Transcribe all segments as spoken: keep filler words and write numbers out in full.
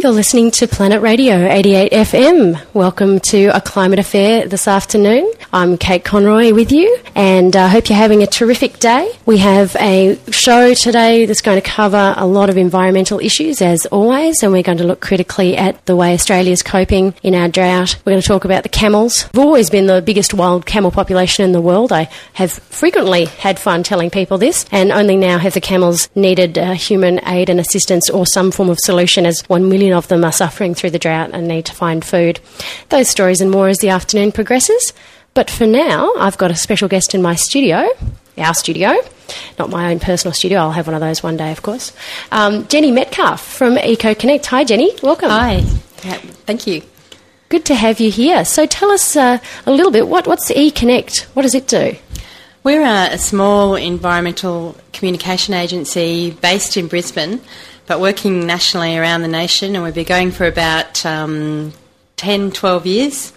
You're listening to Planet Radio eighty-eight F M. Welcome to A Climate Affair this afternoon. I'm Kate Conroy with you, and I uh, hope you're having a terrific day. We have a show today that's going to cover a lot of environmental issues, as always, and we're going to look critically at the way Australia's coping in our drought. We're going to talk about the camels. We've always been the biggest wild camel population in the world. I have frequently had fun telling people this, and only now have the camels needed uh, human aid and assistance or some form of solution, as one million of them are suffering through the drought and need to find food. Those stories and more as the afternoon progresses. But for now, I've got a special guest in my studio, our studio, not my own personal studio. I'll have one of those one day, of course. Um, Jenny Metcalf from EcoConnect. Hi, Jenny. Welcome. Hi. Yeah, thank you. Good to have you here. So tell us uh, a little bit, what, what's EcoConnect? What does it do? We're a, a small environmental communication agency based in Brisbane, but working nationally around the nation, and we've been going for about um, ten, twelve years.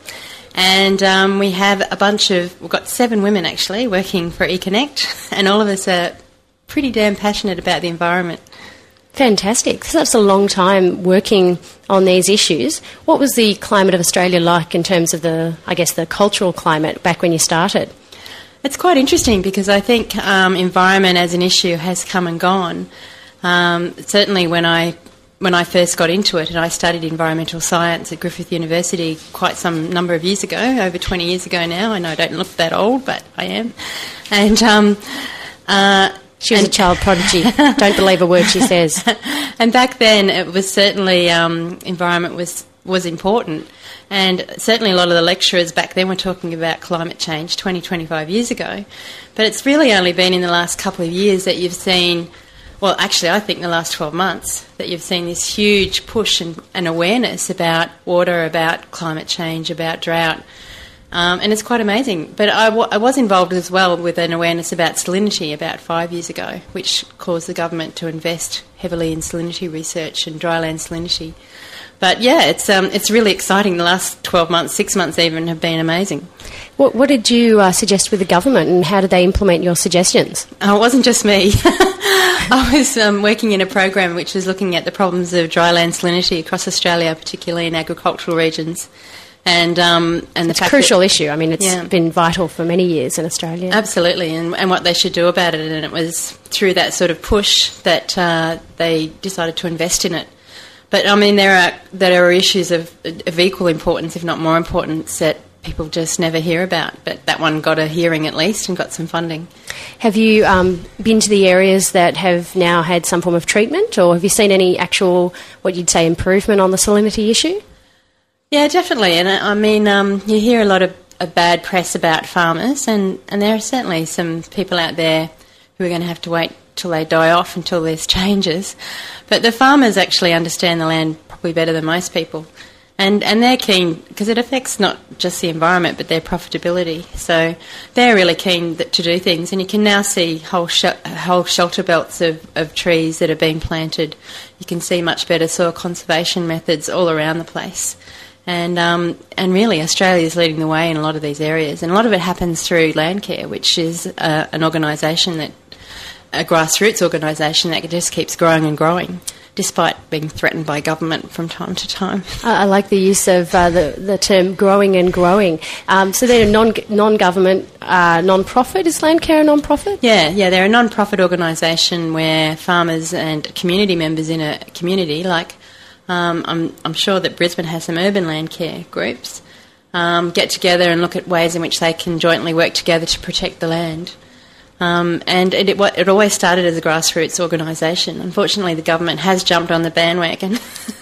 And um, we have a bunch of, we've got seven women actually working for EcoConnect, and all of us are pretty damn passionate about the environment. Fantastic. So that's a long time working on these issues. What was the climate of Australia like in terms of the, I guess, the cultural climate back when you started? It's quite interesting because I think um, environment as an issue has come and gone. Um, certainly when I when I first got into it, and I studied environmental science at Griffith University quite some number of years ago, over twenty years ago now. I know I don't look that old, but I am. And um, uh, she was and a child prodigy. Don't believe a word she says. And back then, it was certainly um, environment was was important. And certainly a lot of the lecturers back then were talking about climate change twenty, twenty-five years ago. But it's really only been in the last couple of years that you've seen, well, actually I think the last twelve months, that you've seen this huge push and, and awareness about water, about climate change, about drought. Um, and it's quite amazing. But I, w- I was involved as well with an awareness about salinity about five years ago, which caused the government to invest heavily in salinity research and dryland salinity. But yeah, it's um, it's really exciting. The last twelve months, six months even, have been amazing. What, what did you uh, suggest with the government, and how did they implement your suggestions? Oh, it wasn't just me. I was um, working in a program which was looking at the problems of dryland salinity across Australia, particularly in agricultural regions. And um, and the it's fact a crucial that, issue. I mean, it's yeah. been vital for many years in Australia. Absolutely, and, and what they should do about it. And it was through that sort of push that uh, they decided to invest in it. But, I mean, there are there are issues of, of equal importance, if not more importance, that people just never hear about. But that one got a hearing at least and got some funding. Have you um, been to the areas that have now had some form of treatment, or have you seen any actual, what you'd say, improvement on the salinity issue? Yeah, definitely. And, I mean, um, you hear a lot of, of bad press about farmers, and, and there are certainly some people out there who are going to have to wait till they die off until there's changes. But the farmers actually understand the land probably better than most people. And and they're keen, because it affects not just the environment but their profitability. So they're really keen that, to do things. And you can now see whole sh- whole shelter belts of, of trees that are being planted. You can see much better soil conservation methods all around the place. And um, and really Australia is leading the way in a lot of these areas. And a lot of it happens through Landcare, which is uh, an organisation that a grassroots organisation that just keeps growing and growing, despite being threatened by government from time to time. I like the use of uh, the, the term growing and growing. Um, so they're a non, non-government, uh, non-profit. Is Landcare a non-profit? Yeah, yeah, they're a non-profit organisation where farmers and community members in a community, like um, I'm, I'm sure that Brisbane has some urban Landcare groups, um, get together and look at ways in which they can jointly work together to protect the land. Um, and it, it, it always started as a grassroots organisation. Unfortunately, the government has jumped on the bandwagon.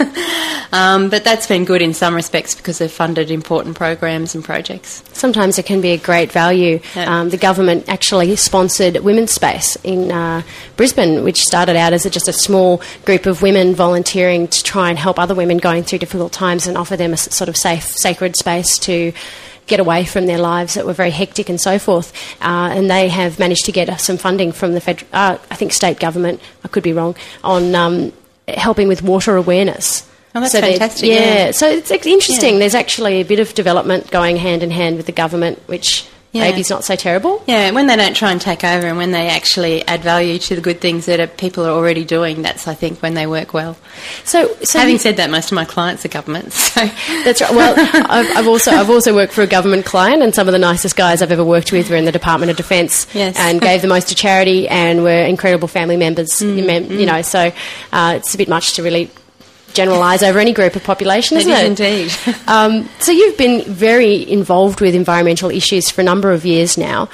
um, but that's been good in some respects because they've funded important programs and projects. Sometimes it can be a great value. Yeah. Um, the government actually sponsored Women's Space in uh, Brisbane, which started out as a, just a small group of women volunteering to try and help other women going through difficult times and offer them a sort of safe, sacred space to get away from their lives that were very hectic and so forth. Uh, and they have managed to get some funding from the federal, uh, I think state government, I could be wrong, on um, helping with water awareness. Oh, that's so fantastic. Yeah, yeah, so it's interesting. Yeah. There's actually a bit of development going hand in hand with the government, which Yeah. maybe it's not so terrible. Yeah, when they don't try and take over and when they actually add value to the good things that are, people are already doing, that's, I think, when they work well. So, so having you, said that, most of my clients are government. So. That's right. Well, I've, I've also I've also worked for a government client, and some of the nicest guys I've ever worked with were in the Department of Defence, yes. and gave the most to charity, and were incredible family members. Mm, you, mem- mm. you know, so uh, it's a bit much to really generalise over any group of population, isn't it? it? Is indeed. um, so you've been very involved with environmental issues for a number of years now.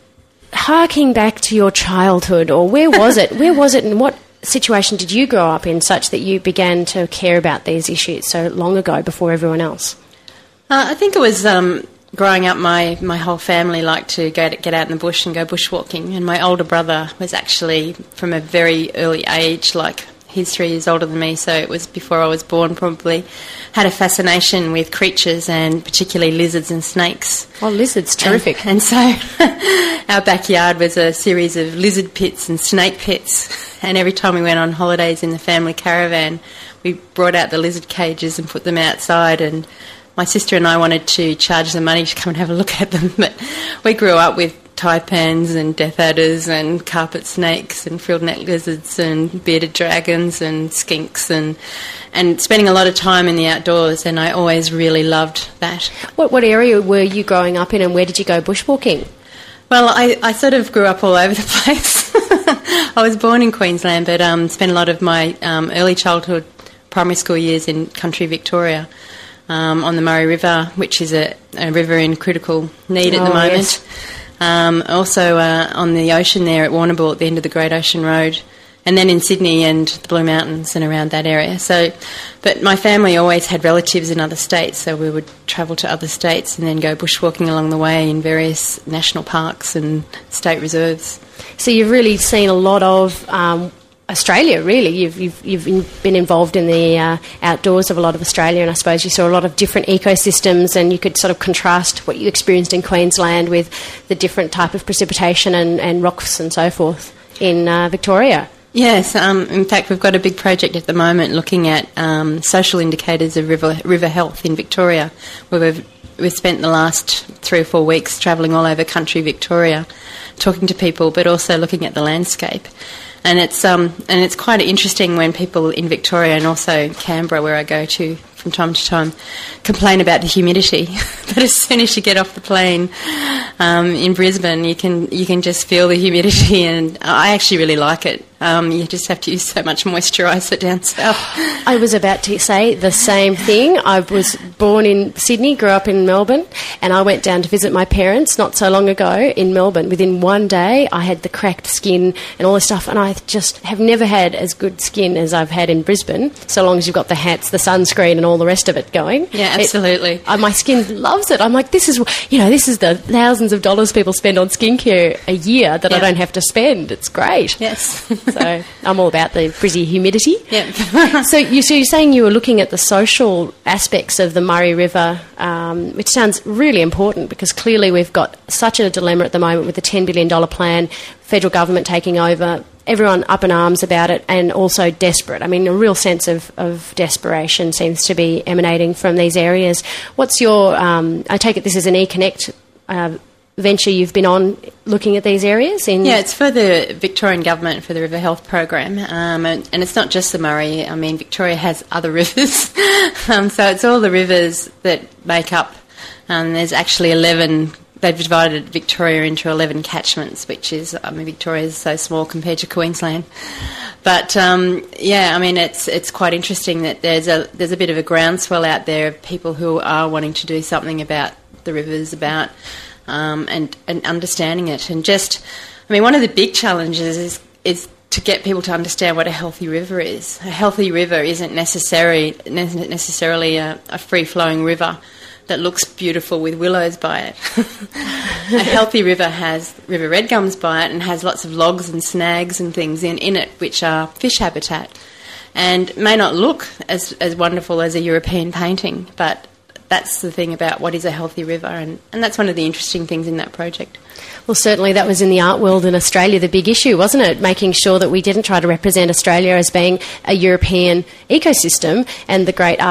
Harking back to your childhood, or where was it? Where was it, and what situation did you grow up in such that you began to care about these issues so long ago before everyone else? Uh, I think it was um, growing up, my, my whole family liked to go to, get out in the bush and go bushwalking, and my older brother was actually from a very early age, like he's three years older than me, so it was before I was born probably, had a fascination with creatures and particularly lizards and snakes. Oh, lizards, terrific. And, and so our backyard was a series of lizard pits and snake pits, and every time we went on holidays in the family caravan, we brought out the lizard cages and put them outside, and my sister and I wanted to charge them money to come and have a look at them, but we grew up with taipans and death adders and carpet snakes and frilled-neck lizards and bearded dragons and skinks and and spending a lot of time in the outdoors, and I always really loved that. What, what area were you growing up in, and where did you go bushwalking? Well, I, I sort of grew up all over the place. I was born in Queensland, but um, spent a lot of my um, early childhood, primary school years in country Victoria, um, on the Murray River, which is a, a river in critical need at oh, the moment. Yes. Um, also uh, on the ocean there at Warrnambool at the end of the Great Ocean Road, and then in Sydney and the Blue Mountains and around that area. So, but my family always had relatives in other states, so we would travel to other states and then go bushwalking along the way in various national parks and state reserves. So you've really seen a lot of um, Australia, really. You've, you've, you've in, been involved in the uh, outdoors of a lot of Australia, and I suppose you saw a lot of different ecosystems, and you could sort of contrast what you experienced in Queensland with the different type of precipitation and, and rocks and so forth in uh, Victoria. Yes, um, in fact we've got a big project at the moment looking at um, social indicators of river, river health in Victoria, where we've, we've spent the last three or four weeks travelling all over country Victoria, talking to people, but also looking at the landscape. And it's um and it's quite interesting when people in Victoria and also Canberra, where I go to from time to time, complain about the humidity. But as soon as you get off the plane um, in Brisbane, you can you can just feel the humidity, and I actually really like it. Um, you just have to use so much moisturiser down south. I was about to say the same thing. I was born in Sydney, grew up in Melbourne, and I went down to visit my parents not so long ago in Melbourne. Within one day, I had the cracked skin and all this stuff, and I just have never had as good skin as I've had in Brisbane, so long as you've got the hats, the sunscreen, and all the rest of it going. Yeah, absolutely. It, uh, my skin loves it. I'm like, this is, you know, this is the thousands of dollars people spend on skincare a year that yeah. I don't have to spend. It's great. Yes. So I'm all about the Brizzy humidity. Yeah. so, you, so you're saying you were looking at the social aspects of the Murray River, um, which sounds really important, because clearly we've got such a dilemma at the moment with the ten billion dollars plan, federal government taking over, everyone up in arms about it, and also desperate. I mean, a real sense of, of desperation seems to be emanating from these areas. What's your, um, I take it this is an eConnect uh, venture you've been on looking at these areas? In yeah, it's for the Victorian Government, for the River Health Program, um, and, and it's not just the Murray. I mean, Victoria has other rivers, um, so it's all the rivers that make up, um, there's actually eleven. They've divided Victoria into eleven catchments, which is, I mean, Victoria is so small compared to Queensland. But, um, yeah, I mean, it's it's quite interesting that there's a there's a bit of a groundswell out there of people who are wanting to do something about the rivers, about um, and, and understanding it. And just, I mean, one of the big challenges is is to get people to understand what a healthy river is. A healthy river isn't necessarily, necessarily a, a free-flowing river that looks beautiful with willows by it. A healthy river has river red gums by it and has lots of logs and snags and things in, in it, which are fish habitat, and may not look as, as wonderful as a European painting, but that's the thing about what is a healthy river, and, and that's one of the interesting things in that project. Well, certainly that was in the art world in Australia the big issue, wasn't it? Making sure that we didn't try to represent Australia as being a European ecosystem, and the great art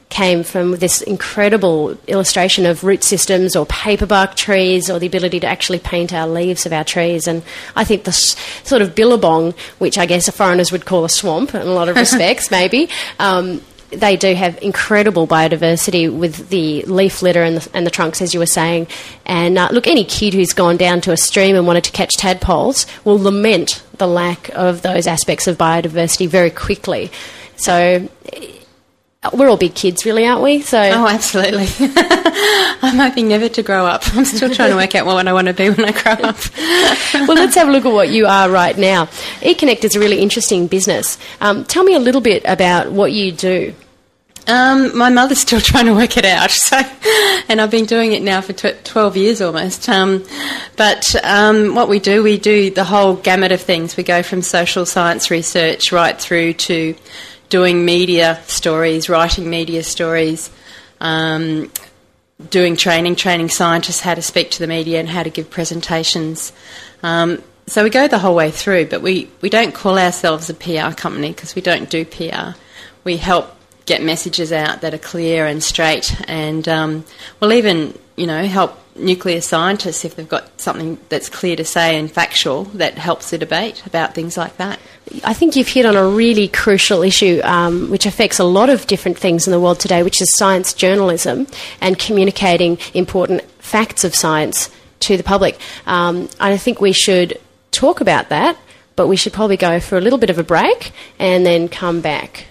came from this incredible illustration of root systems or paperbark trees, or the ability to actually paint our leaves of our trees. And I think the s- sort of billabong, which I guess foreigners would call a swamp in a lot of respects, maybe, um, they do have incredible biodiversity with the leaf litter and the, and the trunks, as you were saying. And uh, look, any kid who's gone down to a stream and wanted to catch tadpoles will lament the lack of those aspects of biodiversity very quickly. So we're all big kids, really, aren't we? So oh, absolutely. I'm hoping never to grow up. I'm still trying to work out what I want to be when I grow up. Well, let's have a look at what you are right now. eConnect is a really interesting business. Um, tell me a little bit about what you do. Um, my mother's still trying to work it out, so, and I've been doing it now for tw- twelve years almost. Um, but um, what we do, we do the whole gamut of things. We go from social science research right through to doing media stories, writing media stories, um, doing training, training scientists how to speak to the media and how to give presentations. Um, so we go the whole way through, but we, we don't call ourselves a P R company because we don't do P R. We help get messages out that are clear and straight, and um, we'll even, you know, help nuclear scientists if they've got something that's clear to say and factual that helps the debate about things like that. I think you've hit on a really crucial issue um, which affects a lot of different things in the world today, which is science journalism and communicating important facts of science to the public. Um, I think we should talk about that, but we should probably go for a little bit of a break and then come back.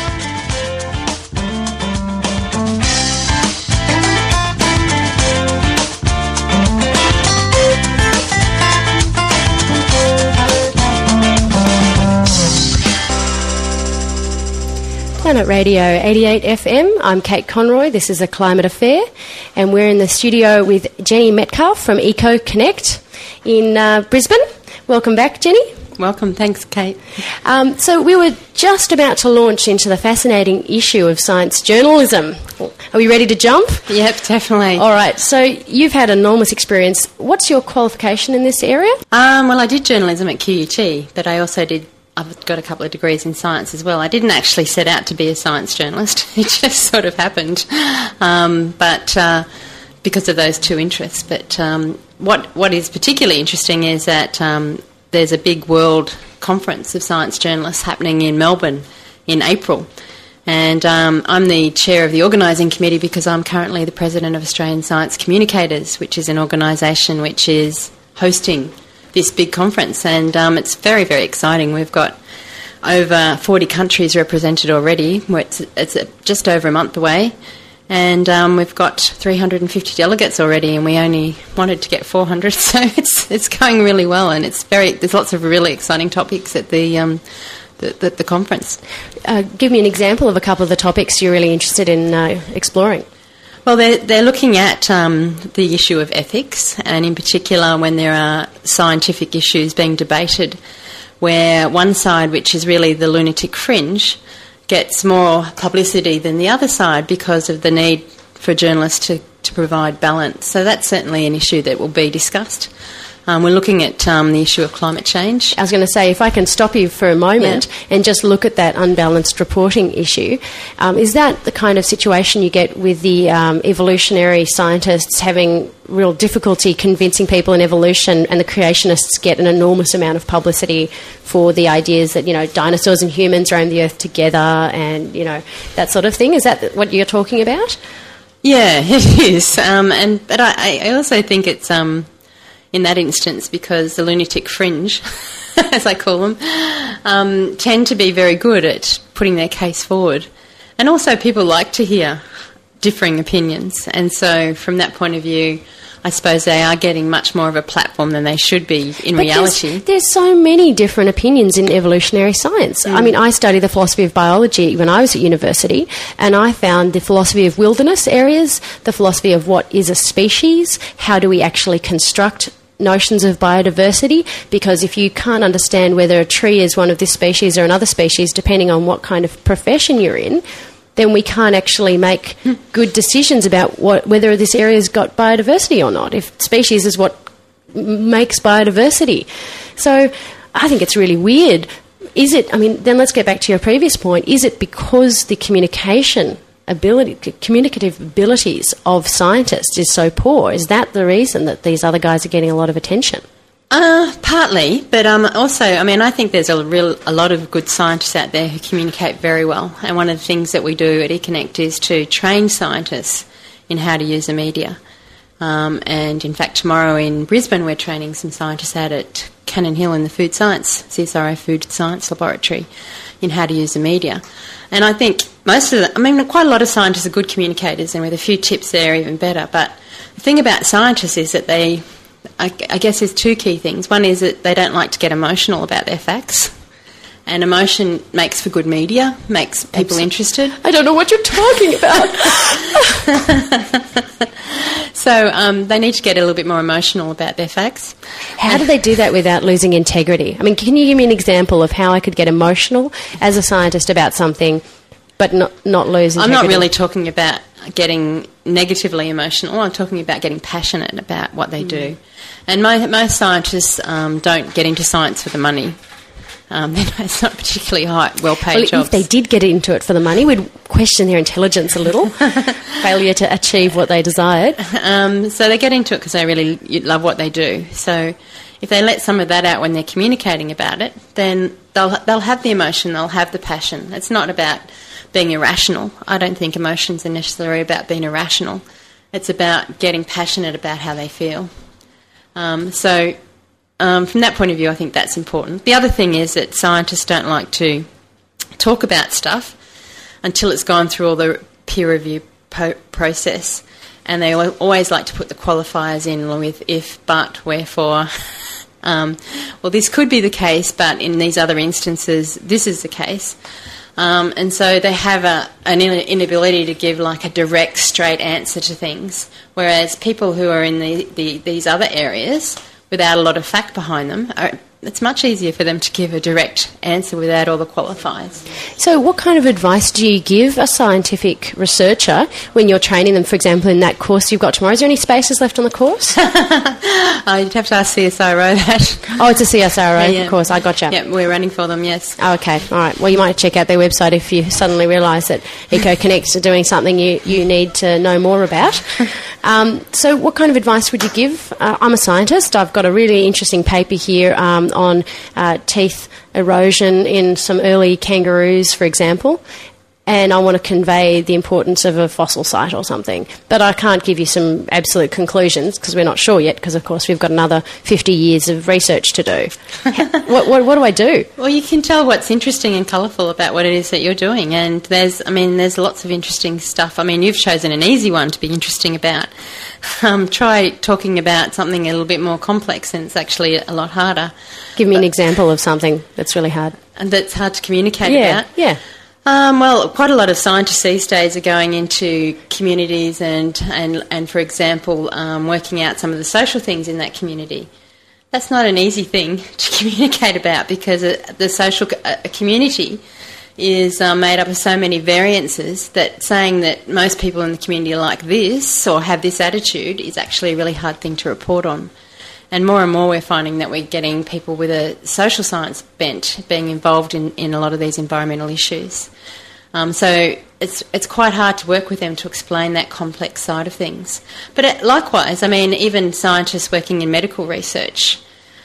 Planet Radio eighty-eight F M. I'm Kate Conroy. This is A Climate Affair, and we're in the studio with Jenny Metcalf from eConnect in uh, Brisbane. Welcome back, Jenny. Welcome. Thanks, Kate. Um, so we were just about to launch into the fascinating issue of science journalism. Are we ready to jump? Yep, definitely. All right. So you've had enormous experience. What's your qualification in this area? Um, well, I did journalism at Q U T, but I also did I've got a couple of degrees in science as well. I didn't actually set out to be a science journalist. It just sort of happened, um, but uh, because of those two interests. But um, what what is particularly interesting is that um, there's a big world conference of science journalists happening in Melbourne in April. And um, I'm the chair of the organising committee because I'm currently the president of Australian Science Communicators, which is an organisation which is hosting this big conference, and um, it's very, very exciting. We've got over forty countries represented already. It's, it's just over a month away, and um, we've got three hundred fifty delegates already, and we only wanted to get four hundred, so it's it's going really well, and it's very there's lots of really exciting topics at the um, the, the, the conference. Uh, give me an example of a couple of the topics you're really interested in uh, exploring. Well, they're, they're looking at um, the issue of ethics, and in particular when there are scientific issues being debated where one side, which is really the lunatic fringe, gets more publicity than the other side because of the need for journalists to, to provide balance. So that's certainly an issue that will be discussed. Um, we're looking at um, the issue of climate change. I was going to say, if I can stop you for a moment yeah. and just look at that unbalanced reporting issue, um, is that the kind of situation you get with the um, evolutionary scientists having real difficulty convincing people in evolution, and the creationists get an enormous amount of publicity for the ideas that, you know, dinosaurs and humans roam the earth together and, you know, that sort of thing? Is that what you're talking about? Yeah, it is. Um, and But I, I also think it's... Um, in that instance, because the lunatic fringe, as I call them, um, tend to be very good at putting their case forward. And also people like to hear differing opinions. And so from that point of view, I suppose they are getting much more of a platform than they should be in but reality. There's, there's so many different opinions in evolutionary science. Mm. I mean, I studied the philosophy of biology when I was at university, and I found the philosophy of wilderness areas, the philosophy of what is a species, how do we actually construct notions of biodiversity, because if you can't understand whether a tree is one of this species or another species, depending on what kind of profession you're in, then we can't actually make good decisions about what, whether this area's got biodiversity or not, if species is what makes biodiversity. So I think it's really weird. Is it, I mean, then let's get back to your previous point, is it because the communication ability, communicative abilities of scientists is so poor. Is that the reason that these other guys are getting a lot of attention? Uh, partly, but um, also, I mean, I think there's a real a lot of good scientists out there who communicate very well. And one of the things that we do at eConnect is to train scientists in how to use the media. Um, and in fact, tomorrow in Brisbane, we're training some scientists out at Cannon Hill in the Food Science, C S R O Food Science Laboratory, in how to use the media. And I think most of the, I mean, quite a lot of scientists are good communicators, and with a few tips there, even better. But the thing about scientists is that they, I, I guess there's two key things. One is that they don't like to get emotional about their facts. And emotion makes for good media, makes people Absolutely. interested. I don't know what you're talking about. So um, they need to get a little bit more emotional about their facts. How do they do that without losing integrity? I mean, can you give me an example of how I could get emotional as a scientist about something but not, not lose integrity? I'm not really talking about getting negatively emotional. I'm talking about getting passionate about what they mm. do. And most, most scientists um, don't get into science for the money. Um, it's not particularly high, well-paid well, jobs. If they did get into it for the money, we'd question their intelligence a little, failure to achieve what they desired. Um, so they get into it because they really love what they do. So if they let some of that out when they're communicating about it, then they'll they'll have the emotion, they'll have the passion. It's not about being irrational. I don't think emotions are necessarily about being irrational. It's about getting passionate about how they feel. Um, so... Um, from that point of view, I think that's important. The other thing is that scientists don't like to talk about stuff until it's gone through all the peer review po- process, and they always like to put the qualifiers in with if, but, wherefore. um, well, this could be the case, but in these other instances, this is the case. Um, and so they have a, an inability to give like a direct, straight answer to things, whereas people who are in the, the, these other areas without a lot of fact behind them, are, it's much easier for them to give a direct answer without all the qualifiers. So what kind of advice do you give a scientific researcher when you're training them, for example, in that course you've got tomorrow? Is there any spaces left on the course? oh, you'd have to ask C S R O that. Oh, it's a C S R O, yeah, yeah. course. I gotcha. Yeah, we're running for them, yes. Oh, okay, all right. Well, you might check out their website if you suddenly realise that EcoConnect are doing something you, you need to know more about. Um, so what kind of advice would you give? Uh, I'm a scientist. I've got a really interesting paper here um, on uh, teeth erosion in some early kangaroos, for example, and I want to convey the importance of a fossil site or something. But I can't give you some absolute conclusions because we're not sure yet, because, of course, we've got another fifty years of research to do. what, what, what do I do? Well, you can tell what's interesting and colourful about what it is that you're doing, and there's, I mean, there's lots of interesting stuff. I mean, you've chosen an easy one to be interesting about. Um, try talking about something a little bit more complex, and it's actually a lot harder. Give me but, an example of something that's really hard. And that's hard to communicate yeah, about. Yeah, Um, well, quite a lot of scientists these days are going into communities and, and, and for example, um, working out some of the social things in that community. That's not an easy thing to communicate about, because a, the social a community is um, made up of so many variances that saying that most people in the community are like this or have this attitude is actually a really hard thing to report on. And more and more we're finding that we're getting people with a social science bent being involved in, in a lot of these environmental issues. Um, so it's it's quite hard to work with them to explain that complex side of things. But it, likewise, I mean, even scientists working in medical research,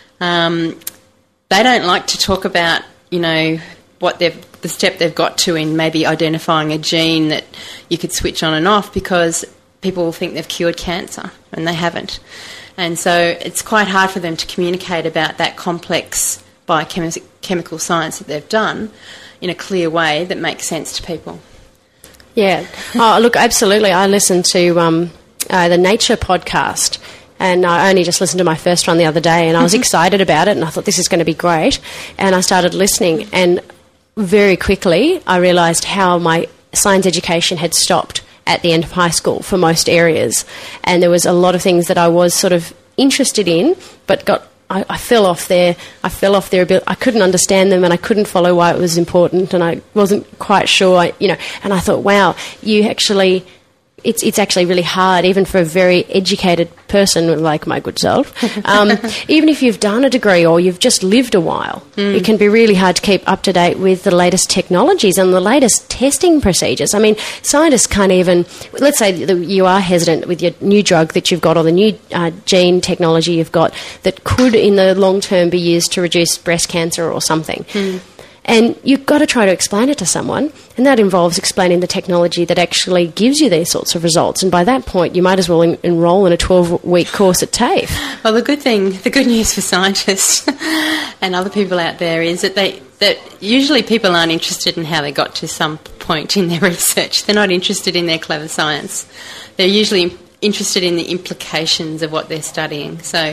um, they don't like to talk about, you know, what they've the step they've got to in maybe identifying a gene that you could switch on and off, because people will think they've cured cancer and they haven't. And so it's quite hard for them to communicate about that complex biochemical science that they've done in a clear way that makes sense to people. Yeah. Oh, look, absolutely. I listened to um, uh, the Nature podcast, and I only just listened to my first one the other day, and I was excited about it, and I thought this is going to be great. And I started listening, and very quickly I realised how my science education had stopped at the end of high school for most areas, and there was a lot of things that I was sort of interested in, but got I, I fell off there. I fell off their ability. I couldn't understand them, and I couldn't follow why it was important, and I wasn't quite sure. I, you know, and I thought, wow, you actually it's it's actually really hard, even for a very educated person like my good self. Um, even if you've done a degree or you've just lived a while, mm. it can be really hard to keep up to date with the latest technologies and the latest testing procedures. I mean, scientists can't even, let's say that you are hesitant with your new drug that you've got or the new uh, gene technology you've got that could in the long term be used to reduce breast cancer or something. Mm. And you've got to try to explain it to someone, and that involves explaining the technology that actually gives you these sorts of results. And by that point, you might as well en- enrol in a twelve-week course at TAFE. Well, the good thing, the good news for scientists and other people out there is that they that usually people aren't interested in how they got to some point in their research. They're not interested in their clever science. They're usually interested in the implications of what they're studying. So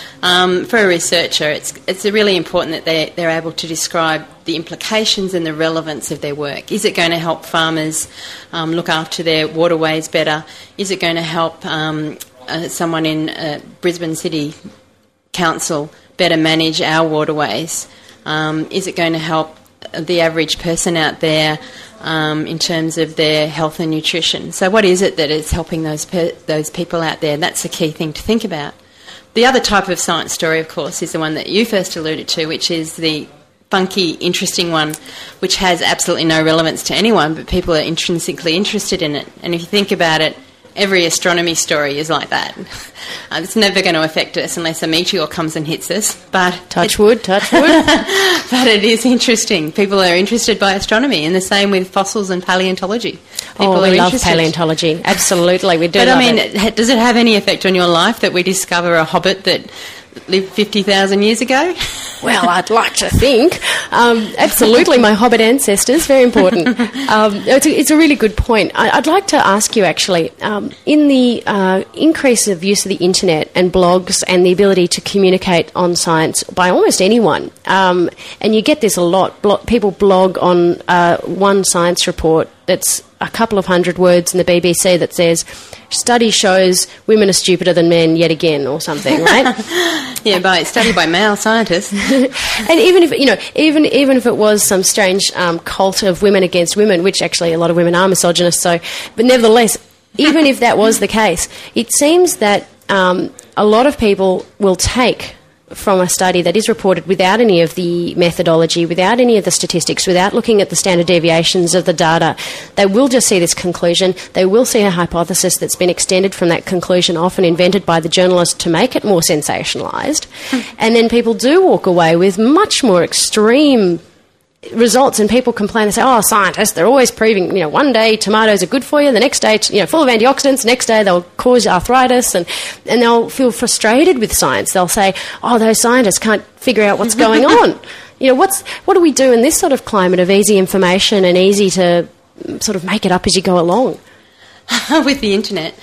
um, for a researcher, it's it's really important that they, they're able to describe the implications and the relevance of their work. Is it going to help farmers um, look after their waterways better? Is it going to help um, uh, someone in uh, Brisbane City Council better manage our waterways? Um, is it going to help the average person out there um, in terms of their health and nutrition? So what is it that is helping those pe- those people out there? That's the key thing to think about. The other type of science story, of course, is the one that you first alluded to, which is the funky, interesting one, which has absolutely no relevance to anyone, but people are intrinsically interested in it. And if you think about it, every astronomy story is like that. Uh, it's never going to affect us unless a meteor comes and hits us. But touch wood, touch wood. But it is interesting. People are interested by astronomy, and the same with fossils and paleontology. People oh, we are love interested. paleontology. Absolutely, we do. But love I mean, it. does it have any effect on your life that we discover a hobbit that lived fifty thousand years ago? Well, I'd like to think. Um, absolutely, my hobbit ancestors, very important. Um, it's, a, it's a really good point. I, I'd like to ask you, actually, um, in the uh, increase of use of the internet and blogs and the ability to communicate on science by almost anyone, um, and you get this a lot, blo- people blog on uh, one science report that's a couple of hundred words in the B B C that says, study shows women are stupider than men yet again, or something, right? Yeah, by study by male scientists. And even if, you know, even even if it was some strange um, cult of women against women, which actually a lot of women are misogynist, so, but nevertheless, even if that was the case, it seems that um, a lot of people will take from a study that is reported without any of the methodology, without any of the statistics, without looking at the standard deviations of the data, they will just see this conclusion. They will see a hypothesis that's been extended from that conclusion, often invented by the journalist to make it more sensationalised. And then people do walk away with much more extreme results, and people complain and say, oh, scientists, they're always proving, you know, one day tomatoes are good for you, the next day, you know, full of antioxidants, the next day they'll cause arthritis, and, and they'll feel frustrated with science. They'll say, oh, those scientists can't figure out what's going on. You know, what's what do we do in this sort of climate of easy information and easy to sort of make it up as you go along? With the internet,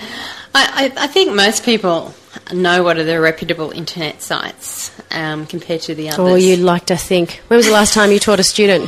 I, I, I think most people know what are the reputable internet sites um, compared to the others. Oh, you'd like to think. When was the last time you taught a student?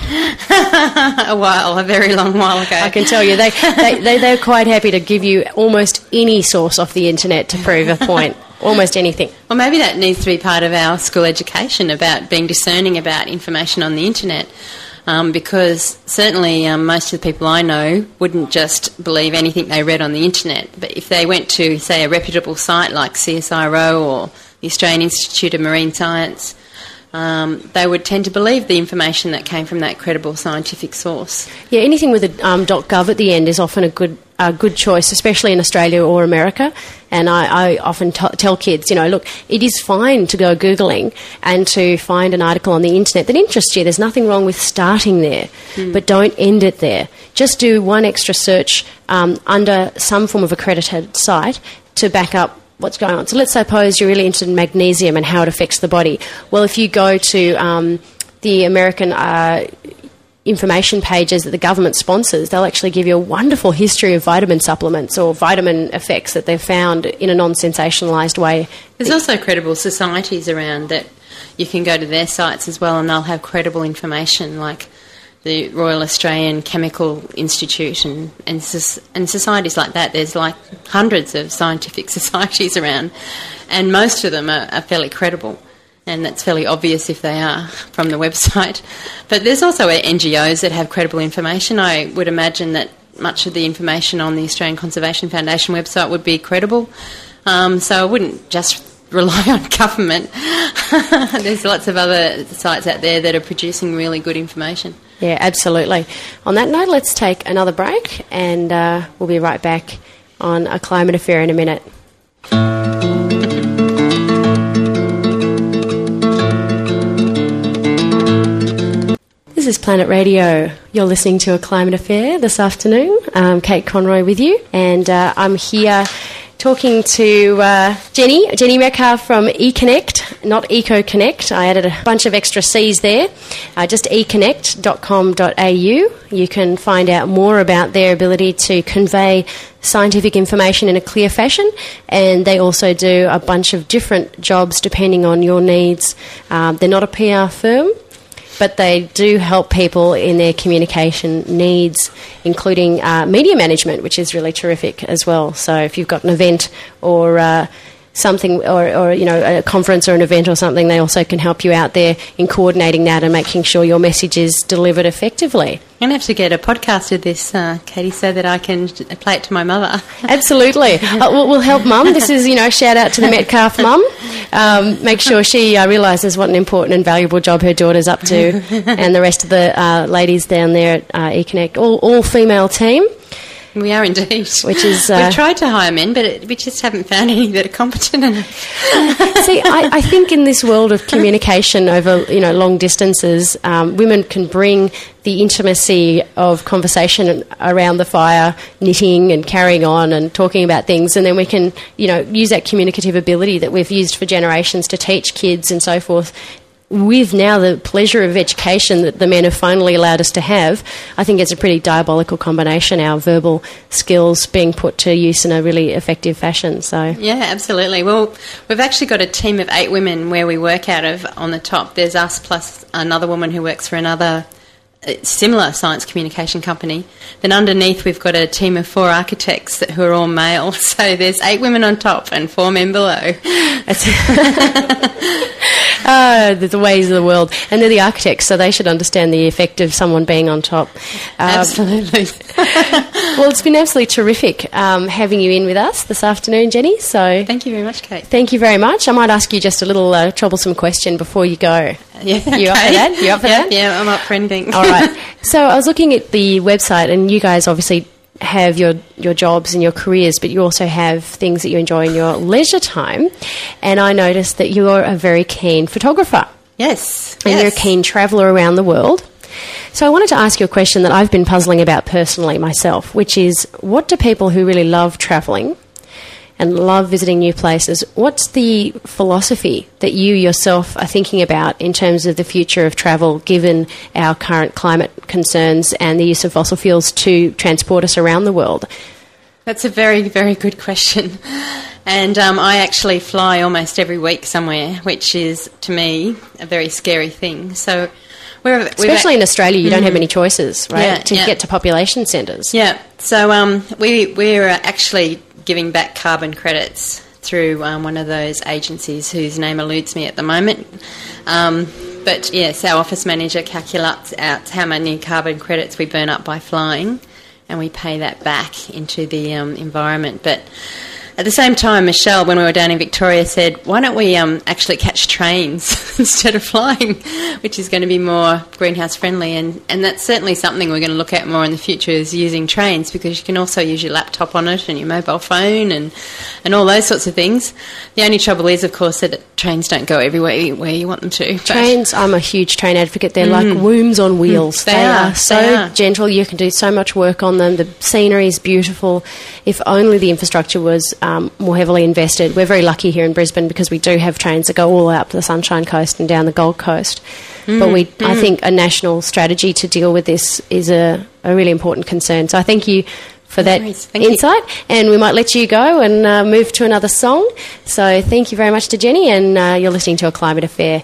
A while, a very long while ago. I can tell you. They, they, they, they're quite happy to give you almost any source off the internet to prove a point. Almost anything. Well, maybe that needs to be part of our school education, about being discerning about information on the internet. Um, because certainly um, most of the people I know wouldn't just believe anything they read on the internet. But if they went to, say, a reputable site like C S I R O or the Australian Institute of Marine Science, um, they would tend to believe the information that came from that credible scientific source. Yeah, anything with a um, .gov at the end is often a good a good choice, especially in Australia or America. And I, I often t- tell kids, you know, look, it is fine to go Googling and to find an article on the internet that interests you. There's nothing wrong with starting there, mm. but don't end it there. Just do one extra search um, under some form of accredited site to back up what's going on. So let's suppose you're really interested in magnesium and how it affects the body. Well, if you go to um, the American uh, information pages that the government sponsors, they'll actually give you a wonderful history of vitamin supplements or vitamin effects that they've found in a non-sensationalised way. There's also credible societies around that you can go to their sites as well, and they'll have credible information, like the Royal Australian Chemical Institute and, and, and societies like that. There's like hundreds of scientific societies around, and most of them are, are fairly credible. And that's fairly obvious if they are from the website. But there's also N G Os that have credible information. I would imagine that much of the information on the Australian Conservation Foundation website would be credible. Um, so I wouldn't just rely on government. There's lots of other sites out there that are producing really good information. Yeah, absolutely. On that note, let's take another break, and uh, we'll be right back on A Climate Affair in a minute. This is Planet Radio. You're listening to A Climate Affair this afternoon. Um, Kate Conroy with you, and uh, I'm here talking to uh, Jenny, Jenny Metcalf from eConnect, not EcoConnect. I added a bunch of extra C's there. Uh, just e connect dot com dot a u. You can find out more about their ability to convey scientific information in a clear fashion, and they also do a bunch of different jobs depending on your needs. Um, they're not a P R firm, but they do help people in their communication needs, including uh, media management, which is really terrific as well. So if you've got an event or uh, something, or, or you know, a conference or an event or something, they also can help you out there in coordinating that and making sure your message is delivered effectively. I'm going to have to get a podcast of this, uh, Katie, so that I can play it to my mother. Absolutely. uh, we'll, we'll help Mum. This is, you know, shout out to the Metcalf Mum. Um, make sure she uh, realises what an important and valuable job her daughter's up to, and the rest of the uh, ladies down there at uh, eConnect, all, all female team. We are indeed. Which is uh, we've tried to hire men, but it, we just haven't found any that are competent enough. See, I, I think in this world of communication over, you know, long distances, um, women can bring the intimacy of conversation around the fire, knitting and carrying on and talking about things, and then we can, you know, use that communicative ability that we've used for generations to teach kids and so forth. With now the pleasure of education that the men have finally allowed us to have, I think it's a pretty diabolical combination, our verbal skills being put to use in a really effective fashion. So yeah, absolutely. Well, we've actually got a team of eight women where we work out of. On the top, there's us plus another woman who works for another similar science communication company. Then underneath we've got a team of four architects that, who are all male. So there's eight women on top and four men below. Uh, the ways of the world. And they're the architects, so they should understand the effect of someone being on top. Um, absolutely. Well, it's been absolutely terrific um, having you in with us this afternoon, Jenny. So thank you very much, Kate. Thank you very much. I might ask you just a little uh, troublesome question before you go. Yeah, okay. You up for that? You up for yeah, that? Yeah, I'm up for anything. All right. So I was looking at the website, and you guys obviously have your, your jobs and your careers, but you also have things that you enjoy in your leisure time. And I noticed that you're a very keen photographer. Yes. And yes. you're a keen traveller around the world. So I wanted to ask you a question that I've been puzzling about personally myself, which is, what do people who really love travelling and love visiting new places, what's the philosophy that you yourself are thinking about in terms of the future of travel, given our current climate concerns and the use of fossil fuels to transport us around the world? That's a very, very good question. And um, I actually fly almost every week somewhere, which is, to me, a very scary thing. So, we're, especially we're, in Australia, you mm-hmm. don't have many choices, right, yeah, to yeah. get to population centres. Yeah. So um, we we're actually giving back carbon credits through um, one of those agencies whose name eludes me at the moment. Um, but yes, our office manager calculates out how many carbon credits we burn up by flying, and we pay that back into the um, environment. But at the same time, Michelle, when we were down in Victoria, said, why don't we um, actually catch trains instead of flying, which is going to be more greenhouse friendly. And, and that's certainly something we're going to look at more in the future, is using trains, because you can also use your laptop on it and your mobile phone and, and all those sorts of things. The only trouble is, of course, that trains don't go everywhere where you want them to. Trains, I'm a huge train advocate. They're mm. like wombs on wheels. Mm, they, they are, are so they are. gentle. You can do so much work on them. The scenery is beautiful. If only the infrastructure was um, more heavily invested. We're very lucky here in Brisbane because we do have trains that go all out to the Sunshine Coast and down the Gold Coast. Mm, but we, mm. I think a national strategy to deal with this is a, a really important concern. So I thank you for that insight. You. And we might let you go and uh, move to another song. So thank you very much to Jenny, and uh, you're listening to A Climate Affair.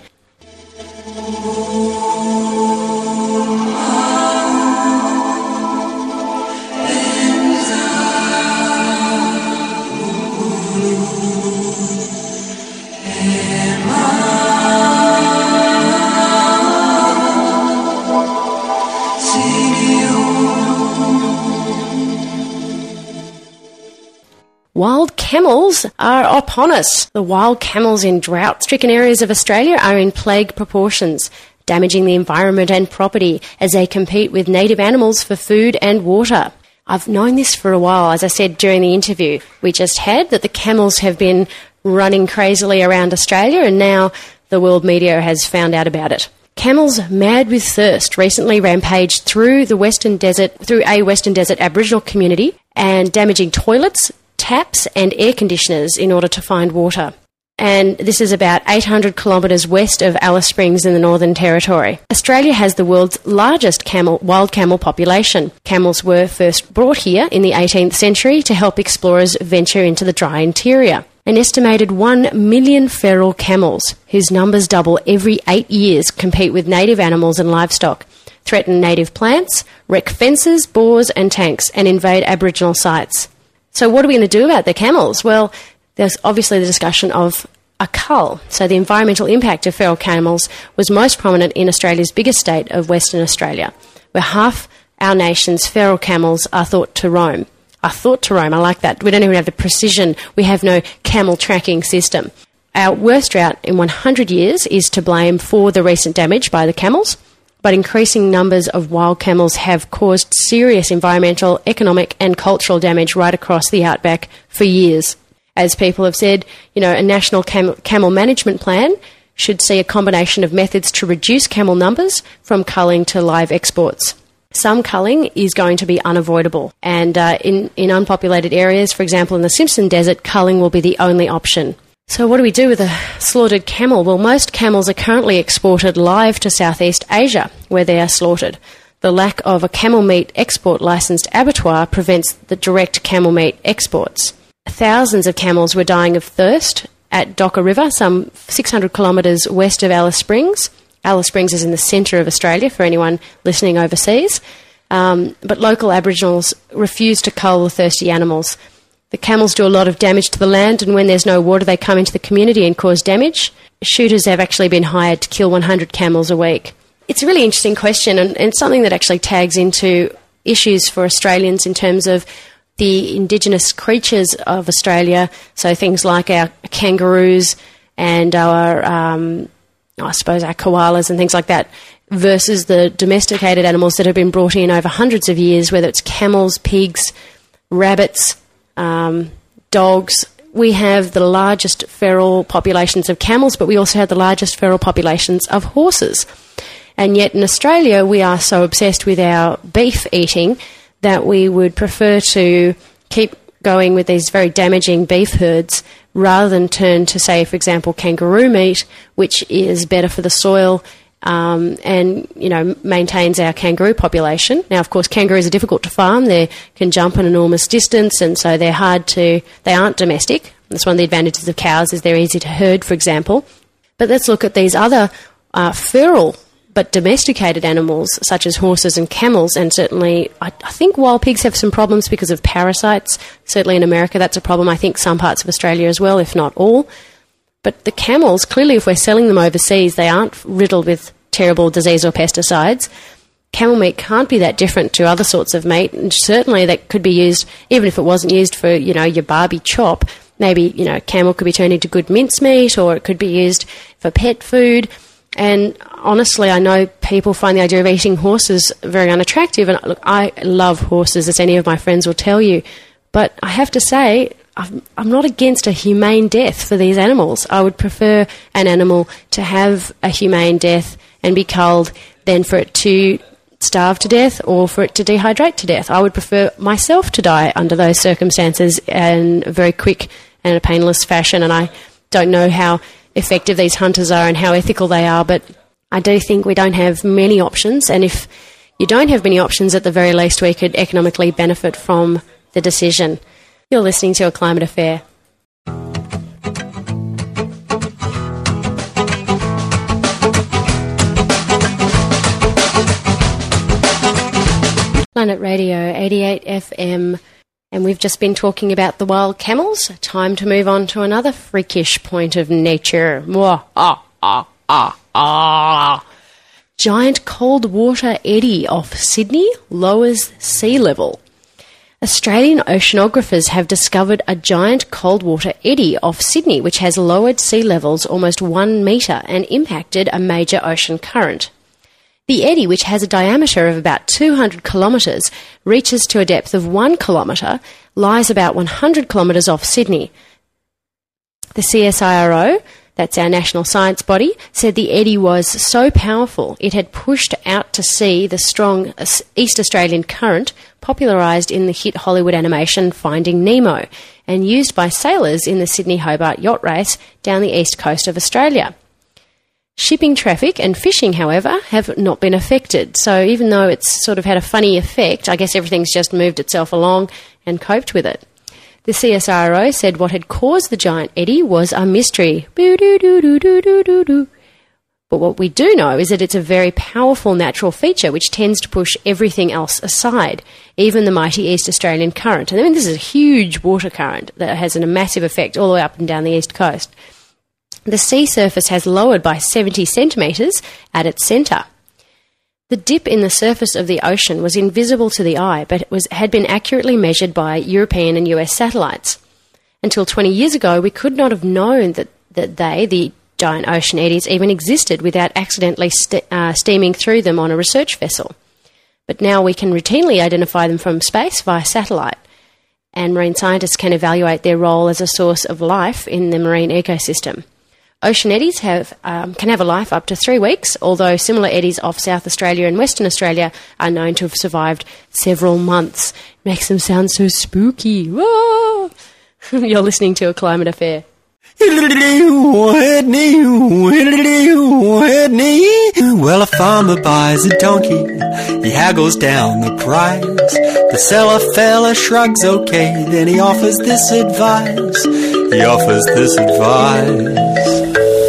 camels are upon us. The wild camels in drought-stricken areas of Australia are in plague proportions, damaging the environment and property as they compete with native animals for food and water. I've known this for a while, as I said during the interview we just had, that the camels have been running crazily around Australia, and now the world media has found out about it. Camels mad with thirst recently rampaged through the Western Desert, through a Western Desert Aboriginal community, and damaging toilets, taps and air conditioners in order to find water. And this is about eight hundred kilometres west of Alice Springs in the Northern Territory. Australia has the world's largest camel, wild camel population. Camels were first brought here in the eighteenth century to help explorers venture into the dry interior. An estimated one million feral camels, whose numbers double every eight years, compete with native animals and livestock, threaten native plants, wreck fences, bores and tanks, and invade Aboriginal sites. So what are we going to do about the camels? Well, there's obviously the discussion of a cull. So the environmental impact of feral camels was most prominent in Australia's biggest state of Western Australia, where half our nation's feral camels are thought to roam. Are thought to roam, I like that. We don't even have the precision. We have no camel tracking system. Our worst drought in one hundred years is to blame for the recent damage by the camels, but increasing numbers of wild camels have caused serious environmental, economic and cultural damage right across the outback for years. As people have said, you know, a national cam- camel management plan should see a combination of methods to reduce camel numbers, from culling to live exports. Some culling is going to be unavoidable, and uh, in, in unpopulated areas, for example in the Simpson Desert, culling will be the only option. So what do we do with a slaughtered camel? Well, most camels are currently exported live to Southeast Asia, where they are slaughtered. The lack of a camel meat export licensed abattoir prevents the direct camel meat exports. Thousands of camels were dying of thirst at Docker River, some six hundred kilometres west of Alice Springs. Alice Springs is in the centre of Australia for anyone listening overseas. Um, but local Aboriginals refuse to cull the thirsty animals. The camels do a lot of damage to the land, and when there's no water, they come into the community and cause damage. Shooters have actually been hired to kill one hundred camels a week. It's a really interesting question, and, and something that actually tags into issues for Australians in terms of the indigenous creatures of Australia, so things like our kangaroos and our, um, I suppose, our koalas and things like that, versus the domesticated animals that have been brought in over hundreds of years, whether it's camels, pigs, rabbits, um, dogs. We have the largest feral populations of camels, but we also have the largest feral populations of horses. And yet in Australia, we are so obsessed with our beef eating that we would prefer to keep going with these very damaging beef herds rather than turn to, say, for example, kangaroo meat, which is better for the soil um, and, you know, maintains our kangaroo population. Now, of course, kangaroos are difficult to farm. They can jump an enormous distance, and so they're hard to, they aren't domestic. That's one of the advantages of cows, is they're easy to herd, for example. But let's look at these other uh, feral but domesticated animals such as horses and camels, and certainly I, I think wild pigs have some problems because of parasites. Certainly in America that's a problem. I think some parts of Australia as well, if not all. But the camels, clearly if we're selling them overseas, they aren't riddled with terrible disease or pesticides. Camel meat can't be that different to other sorts of meat, and certainly that could be used, even if it wasn't used for, you know, your Barbie chop, maybe, you know, camel could be turned into good mincemeat, or it could be used for pet food. And honestly, I know people find the idea of eating horses very unattractive. And look, I love horses, as any of my friends will tell you. But I have to say, I'm, I'm not against a humane death for these animals. I would prefer an animal to have a humane death and be culled than for it to starve to death or for it to dehydrate to death. I would prefer myself to die under those circumstances in a very quick and a painless fashion. And I don't know how effective these hunters are and how ethical they are, but I do think we don't have many options, and if you don't have many options, at the very least we could economically benefit from the decision. You're listening to A Climate Affair. Planet Radio eighty-eight F M. And we've just been talking about the wild camels. Time to move on to another freakish point of nature. Mwah, ah, ah, ah, ah. Giant cold water eddy off Sydney lowers sea level. Australian oceanographers have discovered a giant cold water eddy off Sydney which has lowered sea levels almost one metre and impacted a major ocean current. The eddy, which has a diameter of about two hundred kilometres, reaches to a depth of one kilometre, lies about one hundred kilometres off Sydney. The C S I R O, that's our national science body, said the eddy was so powerful it had pushed out to sea the strong East Australian current popularised in the hit Hollywood animation Finding Nemo and used by sailors in the Sydney-Hobart yacht race down the east coast of Australia. Shipping traffic and fishing, however, have not been affected. So even though it's sort of had a funny effect, I guess everything's just moved itself along and coped with it. The C S I R O said what had caused the giant eddy was a mystery. Boo-doo-doo-doo-doo-doo-doo. But what we do know is that it's a very powerful natural feature which tends to push everything else aside, even the mighty East Australian current. And I mean, this is a huge water current that has a massive effect all the way up and down the east coast. The sea surface has lowered by seventy centimetres at its centre. The dip in the surface of the ocean was invisible to the eye, but it was, had been accurately measured by European and U S satellites. Until twenty years ago, we could not have known that, that they, the giant ocean eddies, even existed without accidentally st- uh, steaming through them on a research vessel. But now we can routinely identify them from space via satellite, and marine scientists can evaluate their role as a source of life in the marine ecosystem. Ocean eddies have, um, can have a life up to three weeks, although similar eddies off South Australia and Western Australia are known to have survived several months. It makes them sound so spooky. Whoa! You're listening to A Climate Affair. Well, a farmer buys a donkey, he haggles down the price. The seller fella shrugs okay, then he offers this advice. He offers this advice.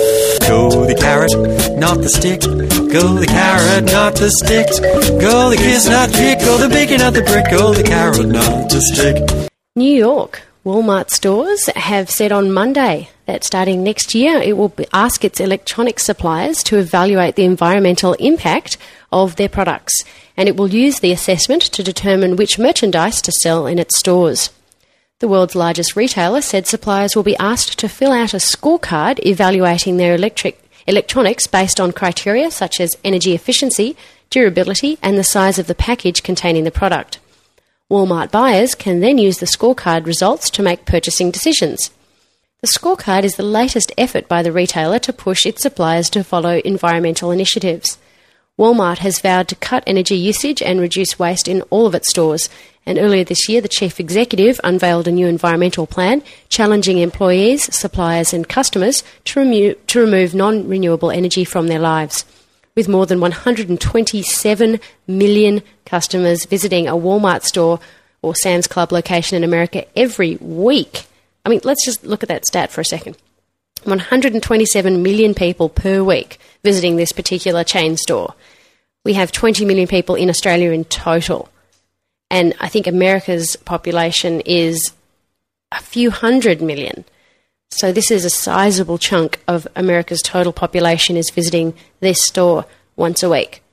Go the carrot, not the stick. Go the carrot, not the stick. Go the kiss, not the kick. Go the bacon, not the brick. Go the carrot, not the stick. New York. Walmart stores have said on Monday that starting next year it will ask its electronics suppliers to evaluate the environmental impact of their products, and it will use the assessment to determine which merchandise to sell in its stores. The world's largest retailer said suppliers will be asked to fill out a scorecard evaluating their electric electronics based on criteria such as energy efficiency, durability, and the size of the package containing the product. Walmart buyers can then use the scorecard results to make purchasing decisions. The scorecard is the latest effort by the retailer to push its suppliers to follow environmental initiatives. Walmart has vowed to cut energy usage and reduce waste in all of its stores, and earlier this year the chief executive unveiled a new environmental plan challenging employees, suppliers and customers to, remo- to remove non-renewable energy from their lives. With more than one hundred twenty-seven million customers visiting a Walmart store or Sam's Club location in America every week. I mean, let's just look at that stat for a second. one hundred twenty-seven million people per week visiting this particular chain store. We have twenty million people in Australia in total. And I think America's population is a few hundred million. So this is a sizable chunk of America's total population is visiting this store once a week.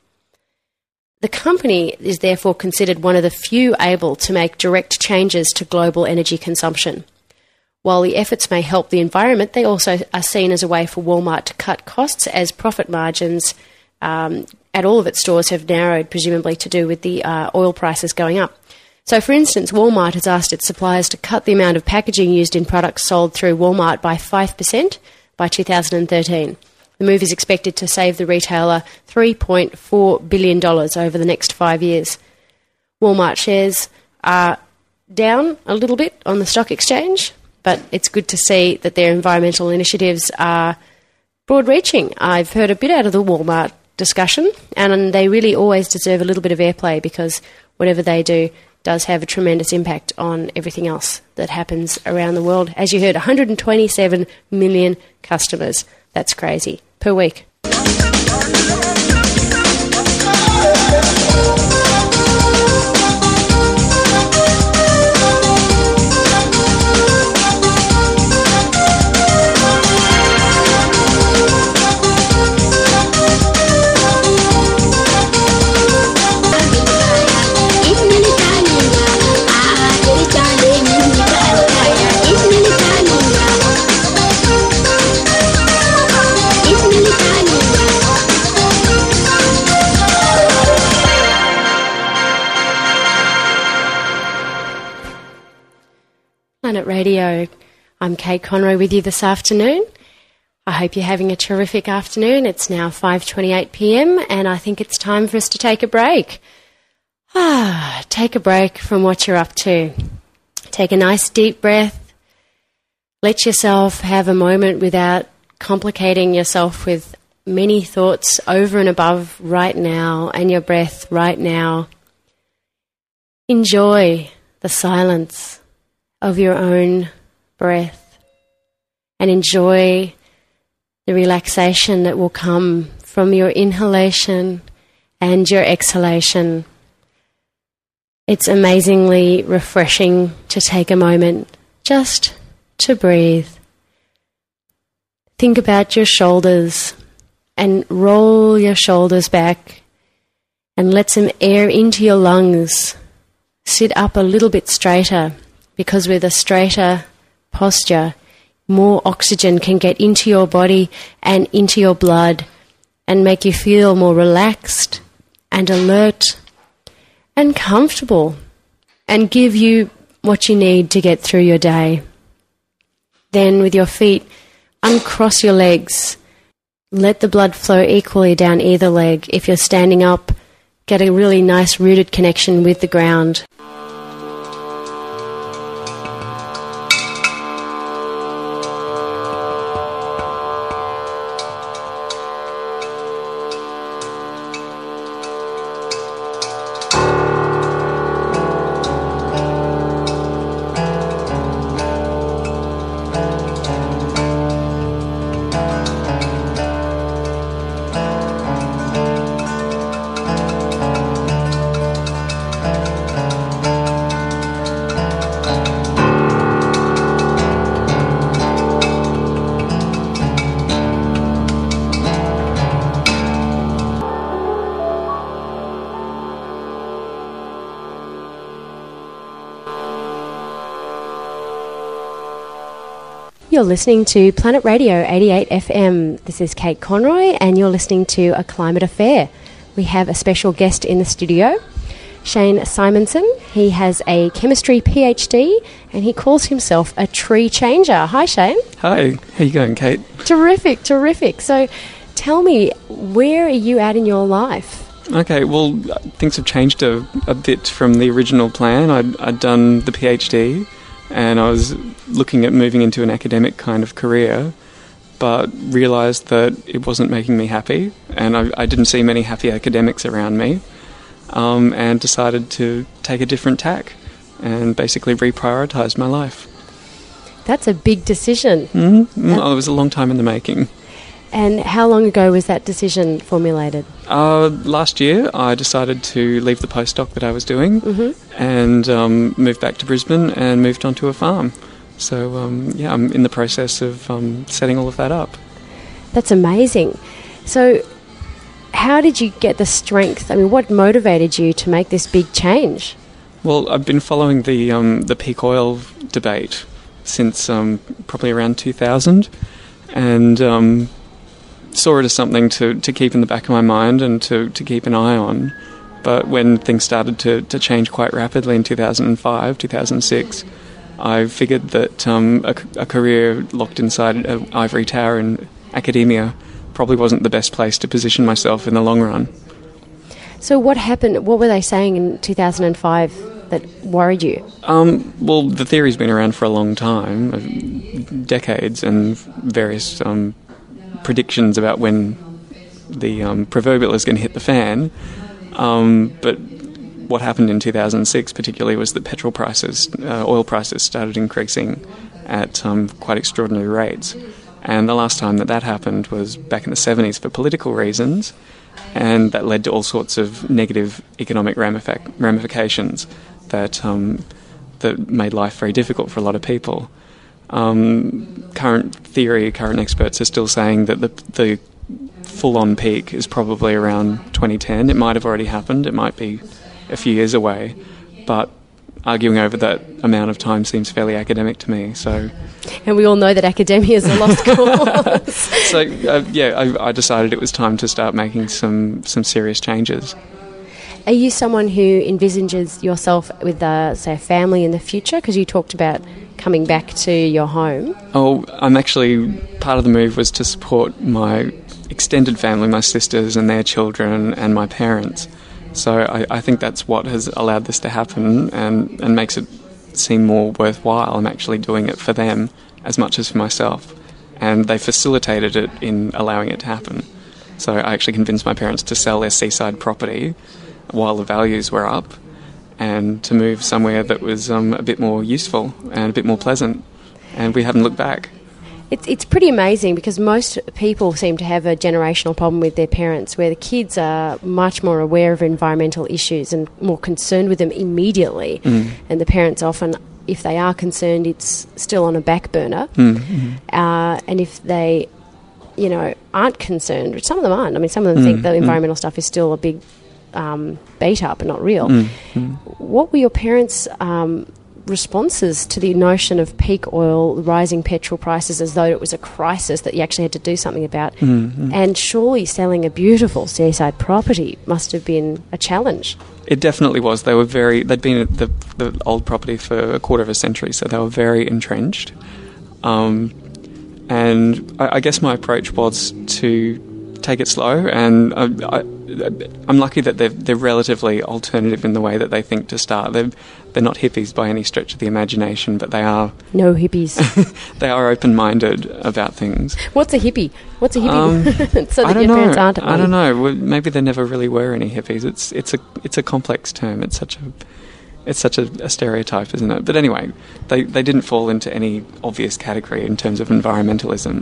The company is therefore considered one of the few able to make direct changes to global energy consumption. While the efforts may help the environment, they also are seen as a way for Walmart to cut costs as profit margins um, at all of its stores have narrowed, presumably to do with the uh, oil prices going up. So, for instance, Walmart has asked its suppliers to cut the amount of packaging used in products sold through Walmart by five percent by two thousand thirteen. The move is expected to save the retailer three point four billion dollars over the next five years. Walmart shares are down a little bit on the stock exchange, but it's good to see that their environmental initiatives are broad-reaching. I've heard a bit out of the Walmart discussion, and they really always deserve a little bit of airplay because whatever they do does have a tremendous impact on everything else that happens around the world. As you heard, one hundred twenty-seven million customers. That's crazy. Per week. Planet Radio. I'm Kate Conroy with you this afternoon. I hope you're having a terrific afternoon. It's now five twenty-eight p.m. and I think it's time for us to take a break. Ah, take a break from what you're up to. Take a nice deep breath. Let yourself have a moment without complicating yourself with many thoughts over and above right now and your breath right now. Enjoy the silence of your own breath and enjoy the relaxation that will come from your inhalation and your exhalation. It's amazingly refreshing to take a moment just to breathe. Think about your shoulders and roll your shoulders back and let some air into your lungs. Sit up a little bit straighter, because with a straighter posture, more oxygen can get into your body and into your blood and make you feel more relaxed and alert and comfortable and give you what you need to get through your day. Then with your feet, uncross your legs. Let the blood flow equally down either leg. If you're standing up, get a really nice rooted connection with the ground. You're listening to Planet Radio eighty-eight F M. This is Kate Conroy and you're listening to A Climate Affair. We have a special guest in the studio, Shane Simonson. He has a chemistry PhD and he calls himself a tree changer. Hi, Shane. Hi. How you going, Kate? Terrific, terrific. So tell me, where are you at in your life? Okay, well, things have changed a, a bit from the original plan. I'd, I'd done the PhD and I was looking at moving into an academic kind of career, but realised that it wasn't making me happy, and I, I didn't see many happy academics around me, um, and decided to take a different tack and basically reprioritise my life. That's a big decision. Mm-hmm. Uh, it was a long time in the making. And how long ago was that decision formulated? Uh, last year, I decided to leave the postdoc that I was doing mm-hmm. and um, moved back to Brisbane and moved onto a farm. So, um, yeah, I'm in the process of um, setting all of that up. That's amazing. So, how did you get the strength? I mean, what motivated you to make this big change? Well, I've been following the um, the peak oil debate since um, probably around two thousand, and um, saw it as something to, to keep in the back of my mind and to, to keep an eye on. But when things started to, to change quite rapidly in two thousand five, two thousand six, I figured that um, a, a career locked inside an ivory tower in academia probably wasn't the best place to position myself in the long run. So what happened? What were they saying in two thousand five that worried you? Um, well, the theory's been around for a long time, decades, and various um, predictions about when the um, proverbial is going to hit the fan. Um, but what happened in two thousand six particularly was that petrol prices, uh, oil prices started increasing at um, quite extraordinary rates. And the last time that that happened was back in the seventies for political reasons, and that led to all sorts of negative economic ramific- ramifications that um, that made life very difficult for a lot of people. Um, current theory, current experts are still saying that the, the full-on peak is probably around twenty ten. It might have already happened. It might be a few years away, but arguing over that amount of time seems fairly academic to me. So, and we all know that academia is a lost cause. So, uh, yeah, I, I decided it was time to start making some, some serious changes. Are you someone who envisages yourself with, uh, say, a family in the future? Because you talked about coming back to your home. Oh, I'm actually, part of the move was to support my extended family, my sisters and their children and my parents. So I, I think that's what has allowed this to happen and, and makes it seem more worthwhile. I'm actually doing it for them as much as for myself. And they facilitated it in allowing it to happen. So I actually convinced my parents to sell their seaside property while the values were up and to move somewhere that was um, a bit more useful and a bit more pleasant. And we haven't looked back. It's it's pretty amazing because most people seem to have a generational problem with their parents where the kids are much more aware of environmental issues and more concerned with them immediately. Mm. And the parents often, if they are concerned, it's still on a back burner. Mm-hmm. Uh, and if they, you know, aren't concerned, which some of them aren't. I mean, some of them mm. think the environmental mm. stuff is still a big um, beat up and not real. Mm. What were your parents' um, responses to the notion of peak oil, rising petrol prices as though it was a crisis that you actually had to do something about? Mm-hmm. And surely selling a beautiful seaside property must have been a challenge. It definitely was. They were very, they'd been at the, the old property for a quarter of a century, so they were very entrenched. Um, and I, I guess my approach was to take it slow, and I, I, I'm lucky that they're, they're relatively alternative in the way that they think to start. They're, they're not hippies by any stretch of the imagination, but they are... No hippies. They are open-minded about things. What's a hippie? What's a hippie? Um, so that I don't your know. parents aren't I don't know. Well, maybe there never really were any hippies. It's it's a it's a complex term. It's such a it's such a, a stereotype, isn't it? But anyway, they, they didn't fall into any obvious category in terms of environmentalism.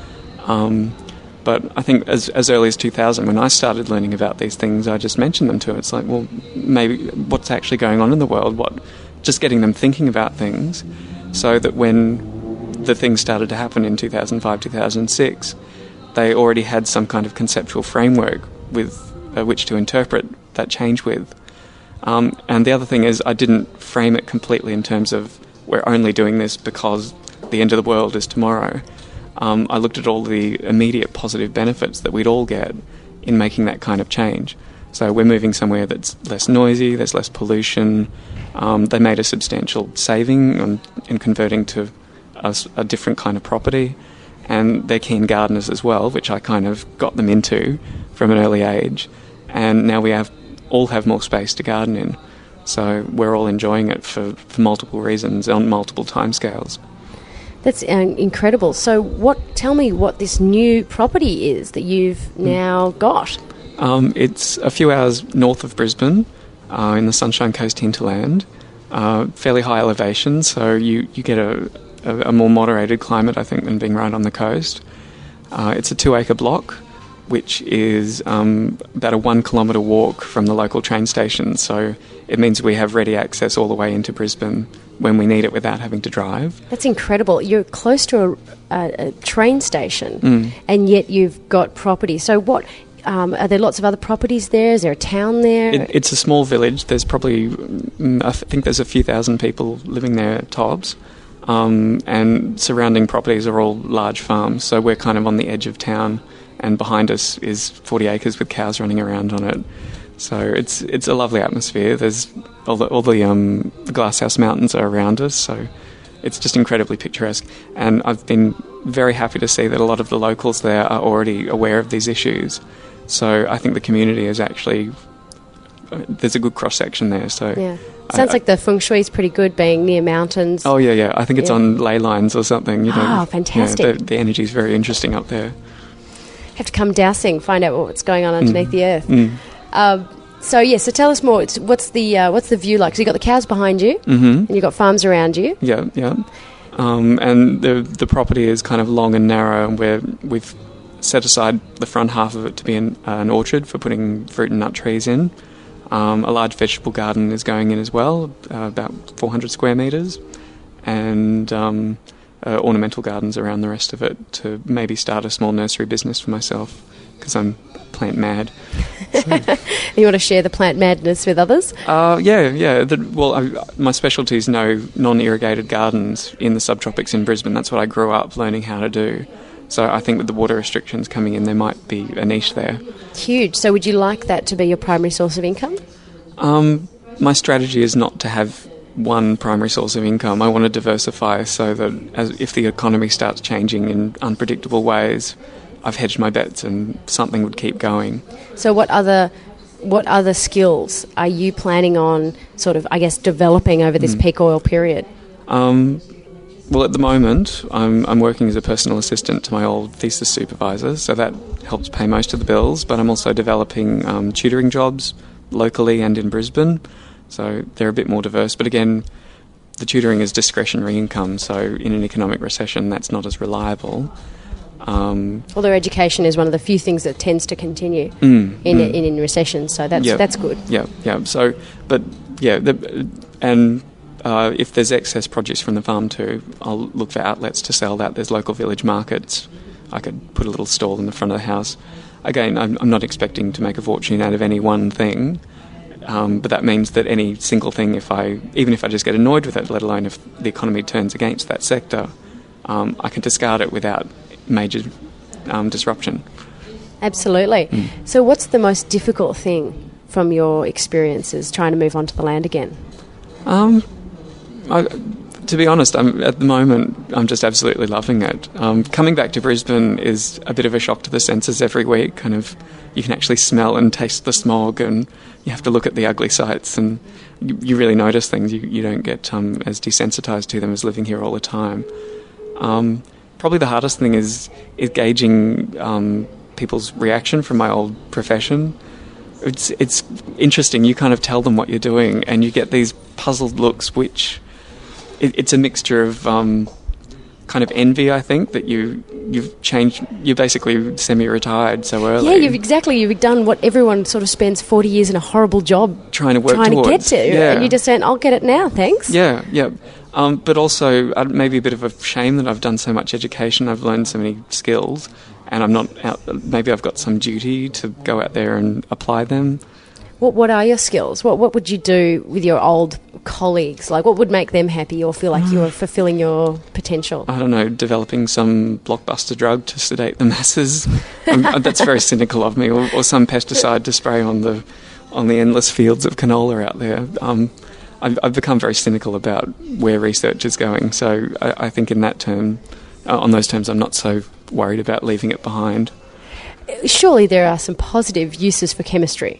Um, But I think as as early as two thousand, when I started learning about these things, I just mentioned them to them. It's like, well, maybe what's actually going on in the world? What, just getting them thinking about things, so that when the things started to happen in two thousand five, two thousand six, they already had some kind of conceptual framework with uh, which to interpret that change with. Um, and the other thing is, I didn't frame it completely in terms of we're only doing this because the end of the world is tomorrow. Um, I looked at all the immediate positive benefits that we'd all get in making that kind of change. So we're moving somewhere that's less noisy, there's less pollution. Um, they made a substantial saving on, in converting to a, a different kind of property. And they're keen gardeners as well, which I kind of got them into from an early age. And now we have all have more space to garden in. So we're all enjoying it for, for multiple reasons on multiple timescales. That's uh, incredible. So what? Tell me what this new property is that you've now got. Um, it's a few hours north of Brisbane, uh, in the Sunshine Coast hinterland, uh, fairly high elevation, so you, you get a, a, a more moderated climate, I think, than being right on the coast. Uh, it's a two-acre block, which is um, about a one-kilometre walk from the local train station, so it means we have ready access all the way into Brisbane when we need it without having to drive. That's incredible. You're close to a, a, a train station, mm. and yet you've got property. So what, um, are there lots of other properties there? Is there a town there? It, it's a small village. There's probably, I think there's a few thousand people living there tops, um, and surrounding properties are all large farms, so we're kind of on the edge of town, and behind us is forty acres with cows running around on it. So it's it's a lovely atmosphere. There's all the, all the um, Glasshouse Mountains are around us, so it's just incredibly picturesque. And I've been very happy to see that a lot of the locals there are already aware of these issues. So I think the community is actually, there's a good cross-section there. So yeah. Sounds I, like the feng shui is pretty good, being near mountains. Oh, yeah, yeah. I think it's yeah. on ley lines or something. You know, oh, fantastic. Yeah, the, the energy is very interesting up there. Have to come dousing, find out what's going on underneath mm. the earth. Mm. Um, so yeah, so tell us more. It's, what's the uh, what's the view like? So you got the cows behind you, mm-hmm. and you got farms around you. Yeah, yeah. Um, and the the property is kind of long and narrow, and we're, we've set aside the front half of it to be an, uh, an orchard for putting fruit and nut trees in. Um, a large vegetable garden is going in as well, uh, about four hundred square metres, and um, uh, ornamental gardens around the rest of it to maybe start a small nursery business for myself, because I'm plant mad. So. You want to share the plant madness with others? Uh, yeah, yeah. The, well, I, my specialty is no non-irrigated gardens in the subtropics in Brisbane. That's what I grew up learning how to do. So I think with the water restrictions coming in, there might be a niche there. Huge. So would you like that to be your primary source of income? Um, my strategy is not to have one primary source of income. I want to diversify so that as if the economy starts changing in unpredictable ways, I've hedged my bets and something would keep going. So what other what other skills are you planning on sort of, I guess, developing over this mm. peak oil period? Um, well, at the moment, I'm, I'm working as a personal assistant to my old thesis supervisor, so that helps pay most of the bills, but I'm also developing um, tutoring jobs locally and in Brisbane, so they're a bit more diverse. But again, the tutoring is discretionary income, so in an economic recession, that's not as reliable. Um, Although education is one of the few things that tends to continue mm, in, mm. in in recession, so that's yeah, that's good. Yeah, yeah. So, but yeah, the, and uh, if there's excess produce from the farm too, I'll look for outlets to sell that. There's local village markets. I could put a little stall in the front of the house. Again, I'm, I'm not expecting to make a fortune out of any one thing, um, but that means that any single thing, if I even if I just get annoyed with it, let alone if the economy turns against that sector, um, I can discard it without major um, disruption. Absolutely. Mm. So what's the most difficult thing from your experiences trying to move onto the land again? Um, I, to be honest, I'm, at the moment, I'm just absolutely loving it. Um, coming back to Brisbane is a bit of a shock to the senses every week. Kind of, you can actually smell and taste the smog, and you have to look at the ugly sights, and you, you really notice things. You, you don't get um, as desensitised to them as living here all the time. Um, Probably the hardest thing is, is gauging um, people's reaction from my old profession. It's it's interesting. You kind of tell them what you're doing, and you get these puzzled looks, which it, it's a mixture of um, kind of envy. I think that you you've changed. You're basically semi-retired so early. Yeah, you've exactly. You've done what everyone sort of spends forty years in a horrible job trying to work trying towards. to get to, yeah. and you're just saying, "I'll get it now, thanks." Yeah, yeah. Um, but also, uh, maybe a bit of a shame that I've done so much education, I've learned so many skills, and I'm not out, maybe I've got some duty to go out there and apply them. What What are your skills? What What would you do with your old colleagues? Like, what would make them happy or feel like you were fulfilling your potential? I don't know, developing some blockbuster drug to sedate the masses. um, that's very cynical of me, or, or some pesticide to spray on the on the endless fields of canola out there. Um, I've, I've become very cynical about where research is going, so I, I think in that term, uh, on those terms, I'm not so worried about leaving it behind. Surely there are some positive uses for chemistry.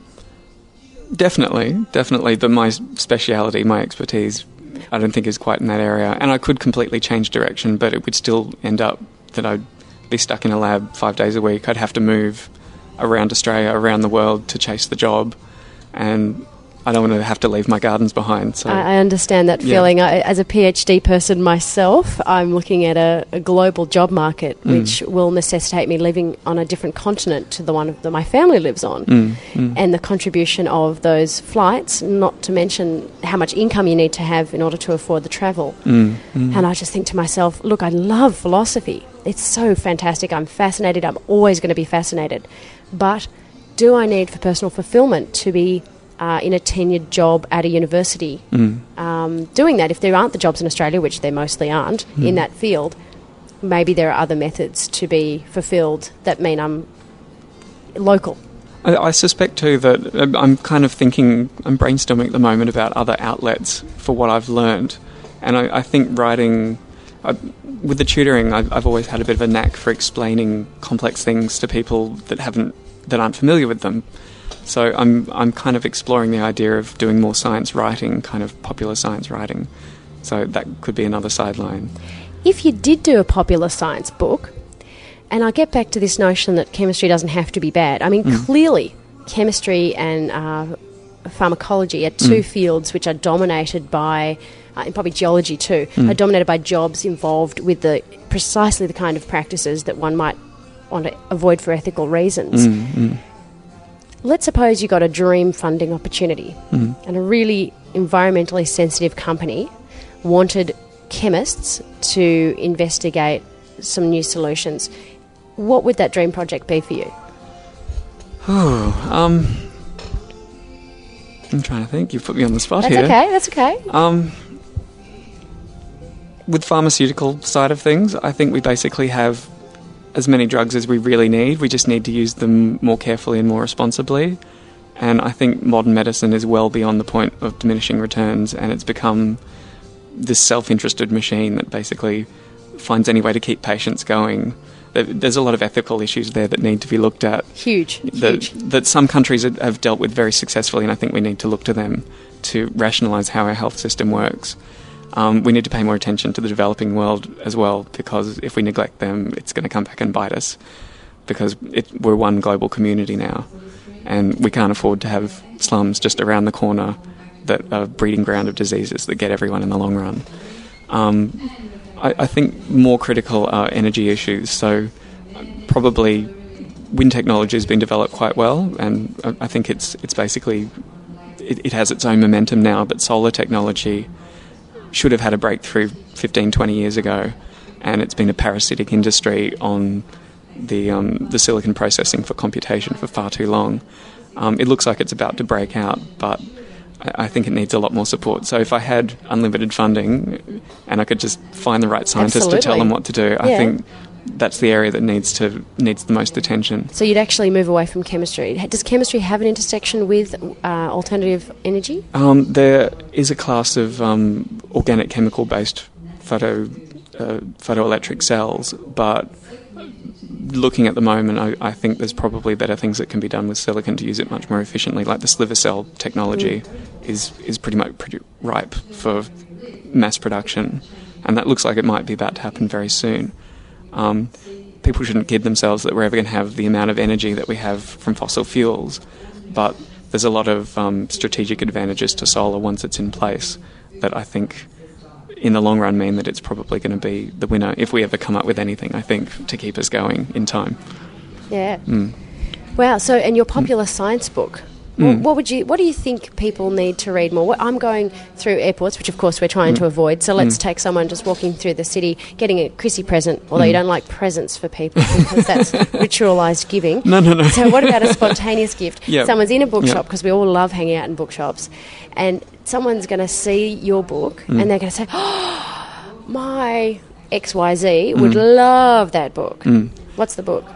Definitely, definitely, but my speciality, my expertise, I don't think is quite in that area, and I could completely change direction, but it would still end up that I'd be stuck in a lab five days a week. I'd have to move around Australia, around the world to chase the job, and I don't want to have to leave my gardens behind. So I understand that yeah. feeling. I, as a PhD person myself, I'm looking at a, a global job market mm. which will necessitate me living on a different continent to the one that my family lives on. Mm. Mm. And the contribution of those flights, not to mention how much income you need to have in order to afford the travel. Mm. Mm. And I just think to myself, look, I love philosophy. It's so fantastic. I'm fascinated. I'm always going to be fascinated. But do I need for personal fulfillment to be Uh, in a tenured job at a university, mm. um, doing that? If there aren't the jobs in Australia, which there mostly aren't, mm. in that field, maybe there are other methods to be fulfilled that mean I'm local. I, I suspect too that I'm kind of thinking, I'm brainstorming at the moment about other outlets for what I've learned, and I, I think writing, I, with the tutoring, I've, I've always had a bit of a knack for explaining complex things to people that haven't, that aren't familiar with them. So I'm I'm kind of exploring the idea of doing more science writing, kind of popular science writing. So that could be another sideline. If you did do a popular science book, and I get back to this notion that chemistry doesn't have to be bad. I mean, mm. clearly chemistry and uh, pharmacology are two mm. fields which are dominated by, uh, and probably geology too, mm. are dominated by jobs involved with the precisely the kind of practices that one might want to avoid for ethical reasons. Mm. Mm. Let's suppose you got a dream funding opportunity mm. and a really environmentally sensitive company wanted chemists to investigate some new solutions. What would that dream project be for you? Oh, um, I'm trying to think. You've put me on the spot that's here. That's okay, that's okay. Um, with pharmaceutical side of things, I think we basically have as many drugs as we really need. We just need to use them more carefully and more responsibly. And I think modern medicine is well beyond the point of diminishing returns, and it's become this self-interested machine that basically finds any way to keep patients going. There's a lot of ethical issues there that need to be looked at. Huge, that, huge. That some countries have dealt with very successfully, and I think we need to look to them to rationalise how our health system works. Um, we need to pay more attention to the developing world as well, because if we neglect them, it's going to come back and bite us, because it, we're one global community now, and we can't afford to have slums just around the corner that are a breeding ground of diseases that get everyone in the long run. Um, I, I think more critical are energy issues. So probably wind technology has been developed quite well, and I, I think it's it's basically it, it has its own momentum now. But solar technology should have had a breakthrough fifteen, twenty years ago, and it's been a parasitic industry on the um, the silicon processing for computation for far too long. Um, it looks like it's about to break out, but I, I think it needs a lot more support. So if I had unlimited funding and I could just find the right scientists Absolutely. to tell them what to do, Yeah. I think that's the area that needs to needs the most attention. So you'd actually move away from chemistry. Does chemistry have an intersection with uh, alternative energy? Um, there is a class of um, organic chemical-based photo uh, photoelectric cells, but looking at the moment, I, I think there's probably better things that can be done with silicon to use it much more efficiently. Like the sliver cell technology mm. is is pretty much pretty ripe for mass production, and that looks like it might be about to happen very soon. Um, people shouldn't kid themselves that we're ever going to have the amount of energy that we have from fossil fuels, but there's a lot of um, strategic advantages to solar once it's in place that I think in the long run mean that it's probably going to be the winner if we ever come up with anything, I think, to keep us going in time. Yeah. Mm. Wow. So, and your popular mm. science book, Mm. what, what would you? What do you think people need to read more? What, I'm going through airports, which of course we're trying mm. to avoid. So let's mm. take someone just walking through the city, getting a Chrissy present. Although mm. you don't like presents for people because that's ritualised giving. No, no, no. So what about a spontaneous gift? Yep. Someone's in a bookshop, Yep. because we all love hanging out in bookshops, and someone's going to see your book Mm. and they're going to say, "Oh, my X Y Z would mm. love that book." Mm. What's the book?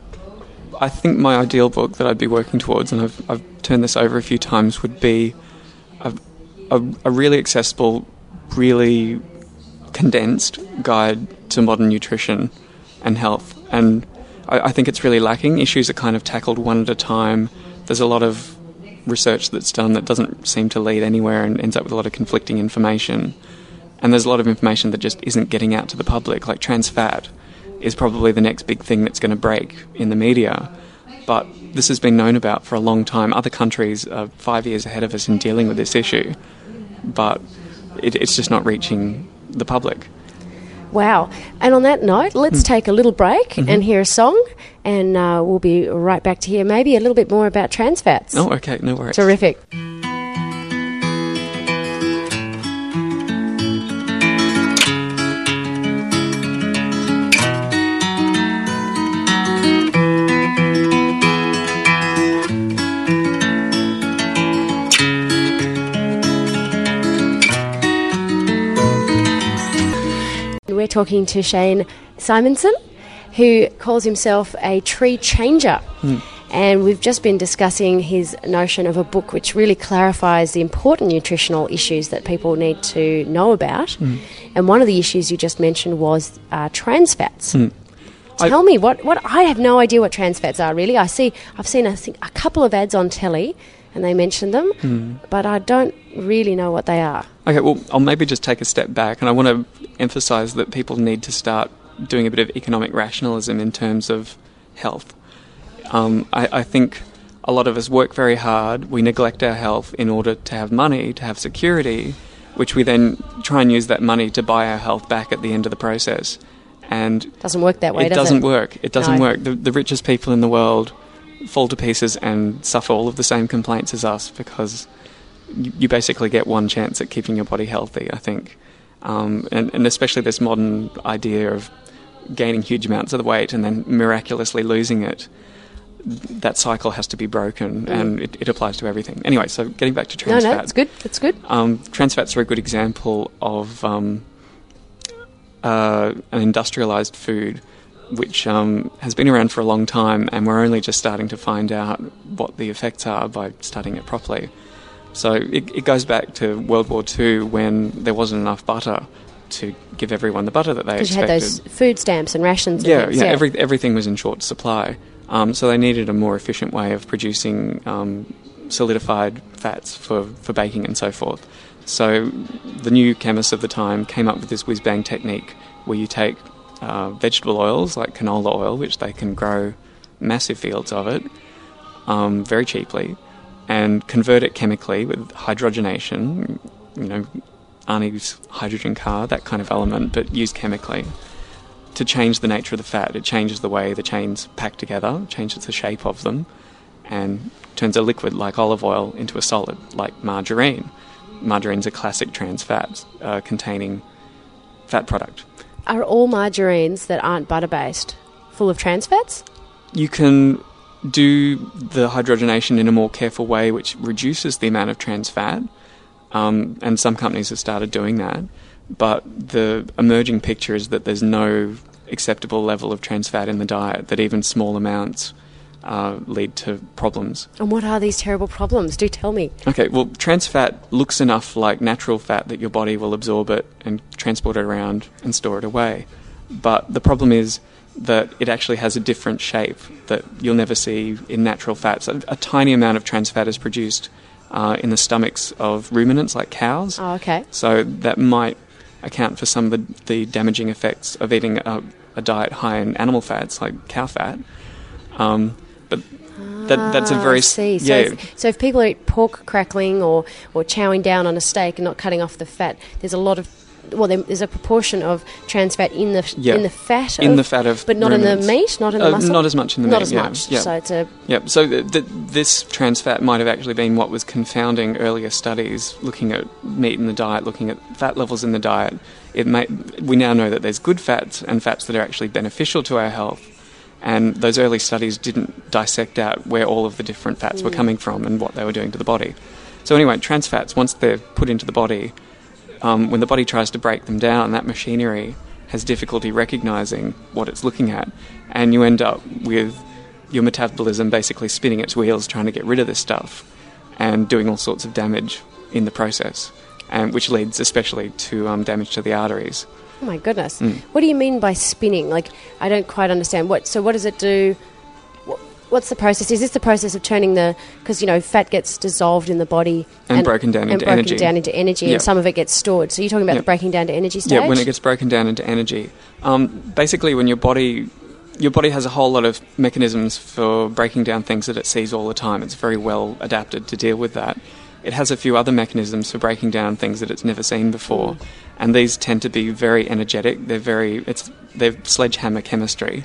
I think my ideal book that I'd be working towards, and I've, I've turned this over a few times, would be a, a, a really accessible, really condensed guide to modern nutrition and health. And I, I think it's really lacking. Issues are kind of tackled one at a time. There's a lot of research that's done that doesn't seem to lead anywhere and ends up with a lot of conflicting information. And there's a lot of information that just isn't getting out to the public, like trans fat is probably the next big thing that's going to break in the media. But this has been known about for a long time. Other countries are five years ahead of us in dealing with this issue, but it, it's just not reaching the public. Wow. And on that note, let's Mm. take a little break Mm-hmm. and hear a song, and uh, we'll be right back to hear maybe a little bit more about trans fats. Oh, okay, no worries. Terrific. We're talking to Shane Simonson, who calls himself a tree changer. Mm. And we've just been discussing his notion of a book which really clarifies the important nutritional issues that people need to know about. Mm. And one of the issues you just mentioned was uh, trans fats. Mm. Tell I, me, what, what I have no idea what trans fats are, really. I see, I've seen I think, a couple of ads on telly, and they mention them, mm. but I don't really know what they are. Okay, well, I'll maybe just take a step back, and I want to emphasise that people need to start doing a bit of economic rationalism in terms of health. Um, I, I think a lot of us work very hard, we neglect our health in order to have money, to have security, which we then try and use that money to buy our health back at the end of the process. And it doesn't work that way, it does doesn't it? work. It doesn't no. work. The, the richest people in the world fall to pieces and suffer all of the same complaints as us because you, you basically get one chance at keeping your body healthy, I think. Um, and, and especially this modern idea of gaining huge amounts of the weight and then miraculously losing it, that cycle has to be broken, mm. and it, it applies to everything. Anyway, so getting back to trans no, no, fat. that's good, that's good. Um, trans fats are a good example of um, uh, an industrialised food which um, has been around for a long time, and we're only just starting to find out what the effects are by studying it properly. So it, it goes back to World War Two, when there wasn't enough butter to give everyone the butter that they expected. Because you had those food stamps and rations. And yeah, things, yeah, yeah. every, everything was in short supply. Um, so they needed a more efficient way of producing um, solidified fats for, for baking and so forth. So the new chemists of the time came up with this whiz-bang technique where you take uh, vegetable oils like canola oil, which they can grow massive fields of it um, very cheaply, and convert it chemically with hydrogenation, you know, Arnie's hydrogen car, that kind of element, but used chemically to change the nature of the fat. It changes the way the chains pack together, changes the shape of them, and turns a liquid like olive oil into a solid like margarine. Margarine's a classic trans fat uh, containing fat product. Are all margarines that aren't butter-based full of trans fats? You can do the hydrogenation in a more careful way, which reduces the amount of trans fat, um, and some companies have started doing that. But the emerging picture is that there's no acceptable level of trans fat in the diet, that even small amounts uh, lead to problems. And what are these terrible problems? Do tell me. Okay, well, trans fat looks enough like natural fat that your body will absorb it and transport it around and store it away. But the problem is that it actually has a different shape that you'll never see in natural fats. A, a tiny amount of trans fat is produced uh, in the stomachs of ruminants like cows. Oh, okay. So that might account for some of the, the damaging effects of eating a, a diet high in animal fats like cow fat. Um, but that, that's a very... I see. So, yeah. if, so if people eat pork crackling or, or chowing down on a steak and not cutting off the fat, there's a lot of... Well, there's a proportion of trans fat in the yeah. in the fat, in of, the fat of but not ruminants. in the meat, not in the uh, muscle. Not as much in the not meat. as yeah. much. Yeah. So it's a yeah. So th- th- this trans fat might have actually been what was confounding earlier studies looking at meat in the diet, looking at fat levels in the diet. It may, we now know that there's good fats and fats that are actually beneficial to our health. And those early studies didn't dissect out where all of the different fats mm. were coming from and what they were doing to the body. So anyway, trans fats, once they're put into the body, um, when the body tries to break them down, that machinery has difficulty recognising what it's looking at. And you end up with your metabolism basically spinning its wheels trying to get rid of this stuff and doing all sorts of damage in the process, and which leads especially to um, damage to the arteries. Oh my goodness. Mm. What do you mean by spinning? Like, I don't quite understand. What. So what does it do? What, what's the process? Is this the process of turning the... Because, you know, fat gets dissolved in the body. And, and broken down and into broken energy. down into energy, yep. and some of it gets stored. So you're talking about yep. the breaking down to energy stage? Yeah, when it gets broken down into energy. Um, basically, when your body... Your body has a whole lot of mechanisms for breaking down things that it sees all the time. It's very well adapted to deal with that. It has a few other mechanisms for breaking down things that it's never seen before. Mm. And these tend to be very energetic. They're very, it's, they're sledgehammer chemistry.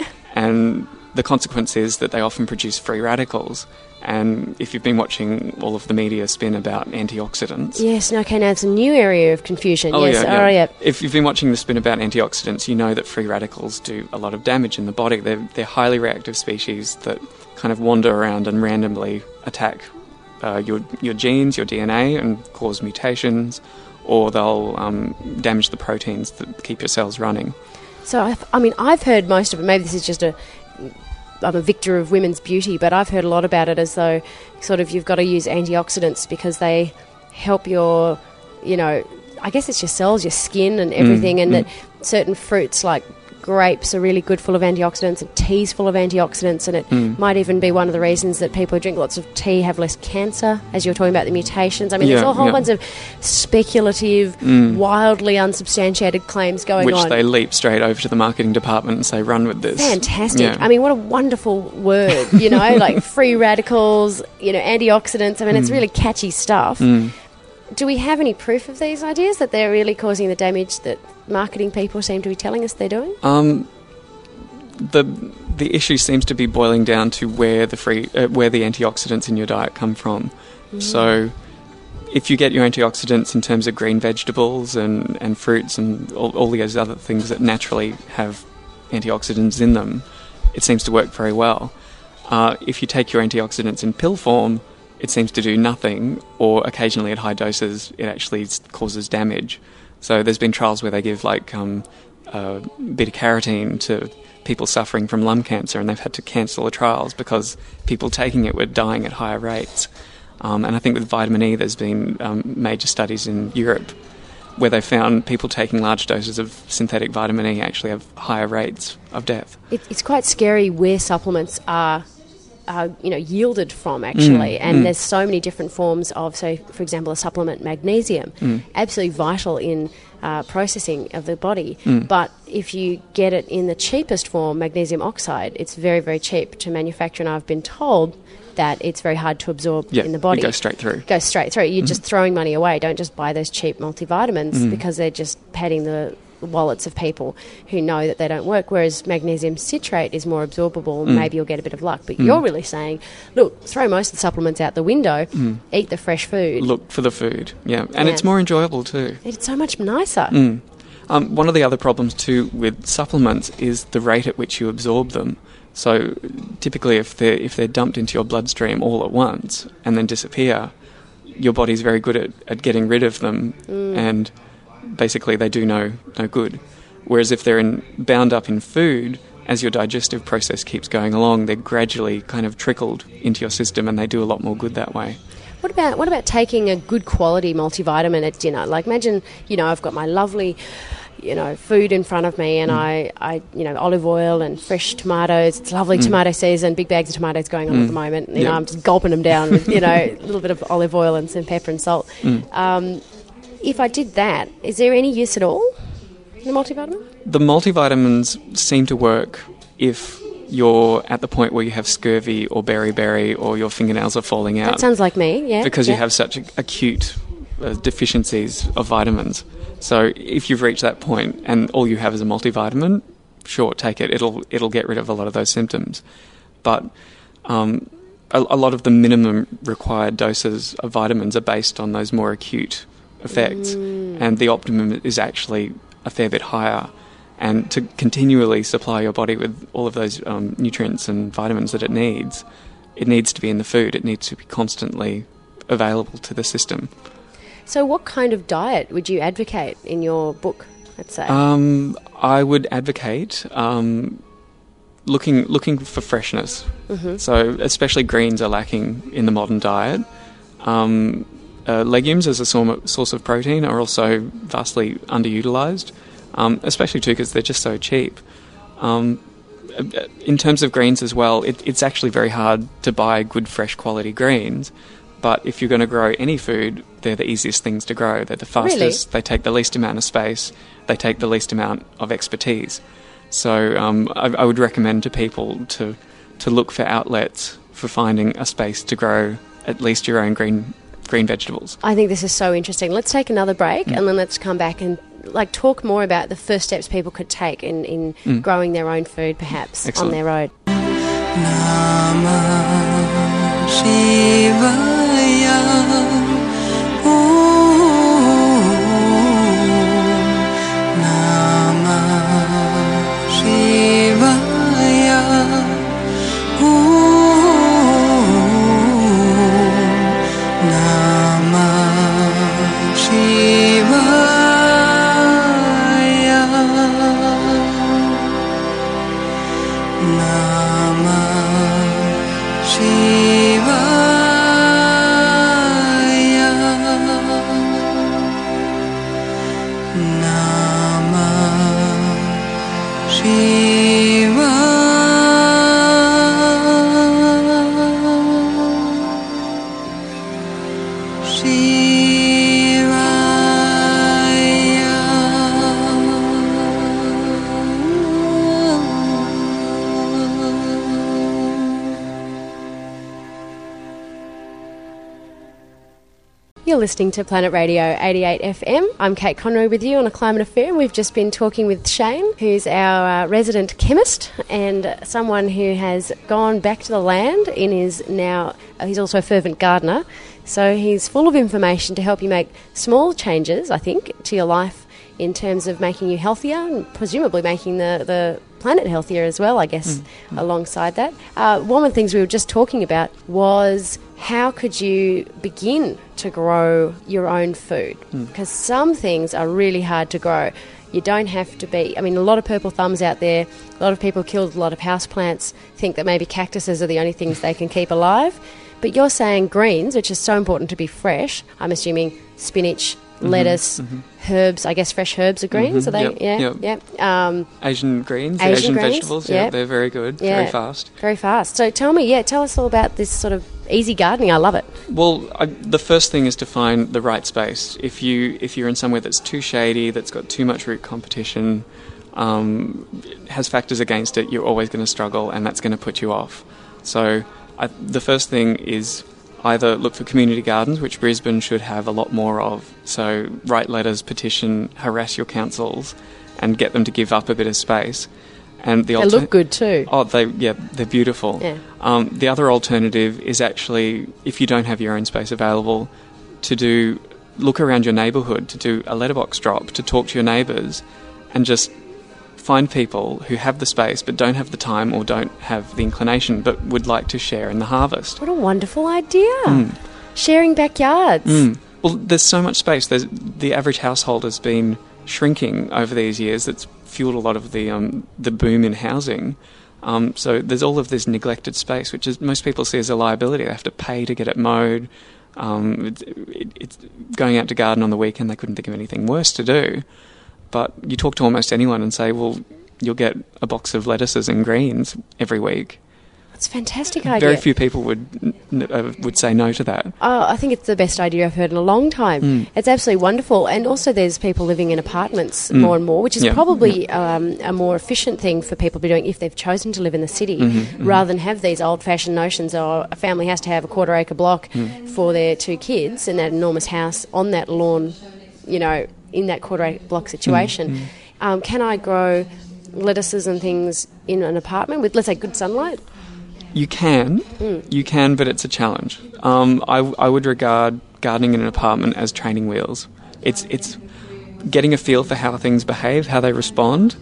And the consequence is that they often produce free radicals. And if you've been watching all of the media spin about antioxidants... Yes, no, okay, now it's a new area of confusion. Oh, yes, yeah, oh, yeah. yeah. If you've been watching the spin about antioxidants, you know that free radicals do a lot of damage in the body. They're, they're highly reactive species that kind of wander around and randomly attack uh, your, your genes, your D N A, and cause mutations, or they'll um, damage the proteins that keep your cells running. So, I've, I mean, I've heard most of it. Maybe this is just a... I'm a victor of women's beauty, but I've heard a lot about it as though sort of you've got to use antioxidants because they help your, you know, I guess it's your cells, your skin and everything, mm, and mm. that certain fruits like grapes are really good full of antioxidants, and tea's full of antioxidants, and it mm. might even be one of the reasons that people who drink lots of tea have less cancer, as you're talking about the mutations. I mean, yeah, there's a whole yeah. bunch of speculative, mm. wildly unsubstantiated claims going Which on. Which they leap straight over to the marketing department and say, run with this. Fantastic. Yeah. I mean, what a wonderful word, you know, like free radicals, you know, antioxidants. I mean, mm. it's really catchy stuff. Mm. Do we have any proof of these ideas, that they're really causing the damage that marketing people seem to be telling us they're doing? Um, the the issue seems to be boiling down to where the free uh, where the antioxidants in your diet come from. Mm. So, if you get your antioxidants in terms of green vegetables and, and fruits and all, all these other things that naturally have antioxidants in them, it seems to work very well. Uh, if you take your antioxidants in pill form, it seems to do nothing, or occasionally at high doses it actually causes damage. So there's been trials where they give like um, uh, beta-carotene to people suffering from lung cancer, and they've had to cancel the trials because people taking it were dying at higher rates. Um, and I think with vitamin E, there's been um, major studies in Europe where they found people taking large doses of synthetic vitamin E actually have higher rates of death. It, it's quite scary where supplements are, are you know, yielded from, actually. Mm, and mm. there's so many different forms of, so, for example, a supplement, magnesium, Mm. absolutely vital in uh, processing of the body. Mm. But if you get it in the cheapest form, magnesium oxide, it's very, very cheap to manufacture, and I've been told that it's very hard to absorb Yeah, in the body. it goes straight through. Goes straight through. You're Mm. just throwing money away. Don't just buy those cheap multivitamins Mm. because they're just padding the wallets of people who know that they don't work, whereas magnesium citrate is more absorbable. Mm. Maybe you'll get a bit of luck. But Mm. you're really saying, look, throw most of the supplements out the window, Mm. eat the fresh food. Look for the food, yeah. And Yeah. it's more enjoyable too. It's so much nicer. Mm. Um, one of the other problems too with supplements is the rate at which you absorb them. So typically if they're, if they're dumped into your bloodstream all at once and then disappear, your body's very good at, at getting rid of them, Mm. and basically they do no, no good. Whereas if they're in, bound up in food, as your digestive process keeps going along, they're gradually kind of trickled into your system, and they do a lot more good that way. What about what about taking a good quality multivitamin at dinner? Like, imagine, you know, I've got my lovely, you know, food in front of me, and Mm. I, I, you know, olive oil and fresh tomatoes. It's lovely Mm. tomato season. Big bags of tomatoes going on Mm. at the moment. You Yeah. know, I'm just gulping them down with, you know, a little bit of olive oil and some pepper and salt. Mm. Um, if I did that, is there any use at all in the multivitamin? The multivitamins seem to work if you're at the point where you have scurvy or beriberi or your fingernails are falling out. That sounds like me. Yeah, because yeah. you have such a, acute uh, deficiencies of vitamins. So if you've reached that point and all you have is a multivitamin, sure, take it. It'll it'll get rid of a lot of those symptoms. But um, a, a lot of the minimum required doses of vitamins are based on those more acute effects, Mm. and the optimum is actually a fair bit higher. And to continually supply your body with all of those um, nutrients and vitamins that it needs, it needs to be in the food. It needs to be constantly available to the system. So, what kind of diet would you advocate in your book? Let's say. Um, I would advocate um, looking looking for freshness. Mm-hmm. So, especially greens are lacking in the modern diet. Um, uh, legumes as a sor- source of protein are also vastly underutilised. Um, especially too because they're just so cheap. Um, in terms of greens as well, it, it's actually very hard to buy good fresh quality greens, but if you're going to grow any food, they're the easiest things to grow. They're the fastest, Really? They take the least amount of space, they take the least amount of expertise. So um, I, I would recommend to people to, to look for outlets for finding a space to grow at least your own green green vegetables. I think this is so interesting. Let's take another break, Mm. and then let's come back and like talk more about the first steps people could take in, in Mm. growing their own food, perhaps, Excellent. on their road. Namah Shivaya. Om Namah Shivaya. Om Namah Shivaya. Namah Shivaya. Namah Shivaya. You're listening to Planet Radio eighty-eight F M. I'm Kate Conroy with you on A Climate Affair. We've just been talking with Shane, who's our uh, resident chemist and someone who has gone back to the land in his now, uh, he's also a fervent gardener. So he's full of information to help you make small changes, I think, to your life in terms of making you healthier and presumably making the, the planet healthier as well, I guess, Mm, mm. alongside that. Uh, one of the things we were just talking about was how could you begin to grow your own food? Mm. Because some things are really hard to grow. You don't have to be... I mean, a lot of purple thumbs out there, a lot of people killed a lot of houseplants, think that maybe cactuses are the only things they can keep alive. But you're saying greens, which is so important to be fresh. I'm assuming spinach, mm-hmm, lettuce, mm-hmm. herbs. I guess fresh herbs are greens, mm-hmm, are they? Yep, yeah, yep. yeah. Um, Asian greens, Asian, Asian greens, vegetables, yeah, yeah, they're very good, yeah, very fast. Very fast. So tell me, yeah, tell us all about this sort of easy gardening. I love it. Well, I, the first thing is to find the right space. If you if you're in somewhere that's too shady, that's got too much root competition, um, has factors against it, you're always going to struggle, and that's going to put you off. So I, the first thing is either look for community gardens, which Brisbane should have a lot more of. So write letters, petition, harass your councils, and get them to give up a bit of space. And the they alter- look good too. Oh, they yeah, they're beautiful. Yeah. Um, the other alternative is actually, if you don't have your own space available, to do look around your neighbourhood, to do a letterbox drop, to talk to your neighbours, and just find people who have the space but don't have the time or don't have the inclination but would like to share in the harvest. What a wonderful idea. Mm. Sharing backyards. Mm. Well, there's so much space. There's, the average household has been shrinking over these years. That's fueled a lot of the um, the boom in housing. Um, so there's all of this neglected space, which is most people see as a liability. They have to pay to get it mowed. Um, it, it, it's going out to garden on the weekend. They couldn't think of anything worse to do. But you talk to almost anyone and say, well, you'll get a box of lettuces and greens every week. That's a fantastic idea. Very few people would uh, would say no to that. Oh, I think it's the best idea I've heard in a long time. Mm. It's absolutely wonderful. And also there's people living in apartments mm. more and more, which is yeah. probably yeah. um, a more efficient thing for people to be doing if they've chosen to live in the city, mm-hmm, mm-hmm. rather than have these old-fashioned notions, oh, a family has to have a quarter-acre block mm. for their two kids in that enormous house on that lawn, you know, in that quarter-acre block situation. Mm. Um, can I grow lettuces and things in an apartment with, let's say, good sunlight? You can, mm. you can, but it's a challenge. Um, I, I would regard gardening in an apartment as training wheels. It's it's getting a feel for how things behave, how they respond.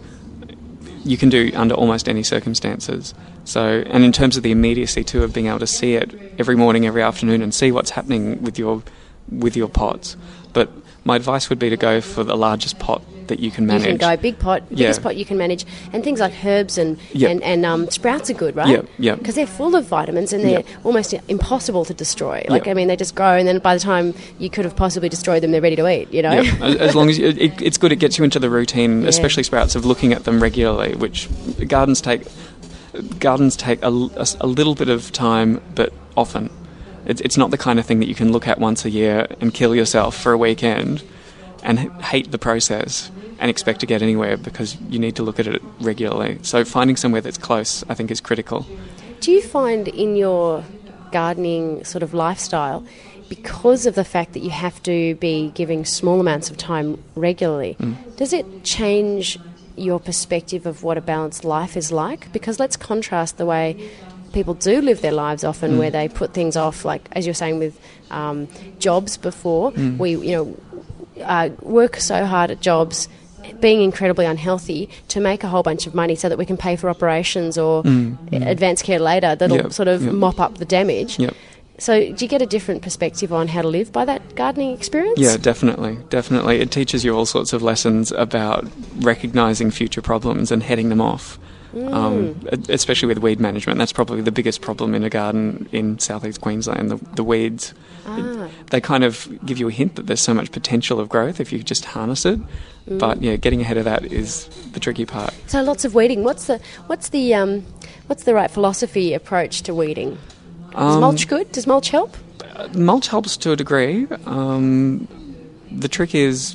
You can do under almost any circumstances. So, and in terms of the immediacy too, of being able to see it every morning, every afternoon, and see what's happening with your with your pots. But my advice would be to go for the largest pot that you can manage. You can go big pot, biggest yeah. pot you can manage, and things like herbs and yep. and, and um, sprouts are good, right? Yeah, yeah. Because they're full of vitamins and they're yep. almost impossible to destroy. Like yep. I mean, they just grow, and then by the time you could have possibly destroyed them, they're ready to eat. You know, yep. as, as long as you, it, it's good, it gets you into the routine, yeah. especially sprouts, of looking at them regularly. Which gardens take gardens take a, a, a little bit of time, but often. It's, it's not the kind of thing that you can look at once a year and kill yourself for a weekend and h- hate the process and expect to get anywhere, because you need to look at it regularly. So finding somewhere that's close, I think, is critical. Do you find in your gardening sort of lifestyle, because of the fact that you have to be giving small amounts of time regularly, mm. does it change your perspective of what a balanced life is like? Because let's contrast the way people do live their lives often, mm. where they put things off, like as you're saying with um, jobs before, mm. we you know uh, work so hard at jobs, being incredibly unhealthy, to make a whole bunch of money so that we can pay for operations or mm. Mm. advanced care later that'll yep. sort of yep. mop up the damage. Yep. So do you get a different perspective on how to live by that gardening experience? Yeah, definitely, definitely. It teaches you all sorts of lessons about recognising future problems and heading them off. Mm. Um, especially with weed management. That's probably the biggest problem in a garden in southeast Queensland, the, the weeds. Ah. It, they kind of give you a hint that there's so much potential of growth if you just harness it. Mm. But yeah, getting ahead of that is the tricky part. So lots of weeding. What's the what's the um, what's the right philosophy approach to weeding? Is um, mulch good? Does mulch help? Uh, mulch helps to a degree. Um, the trick is,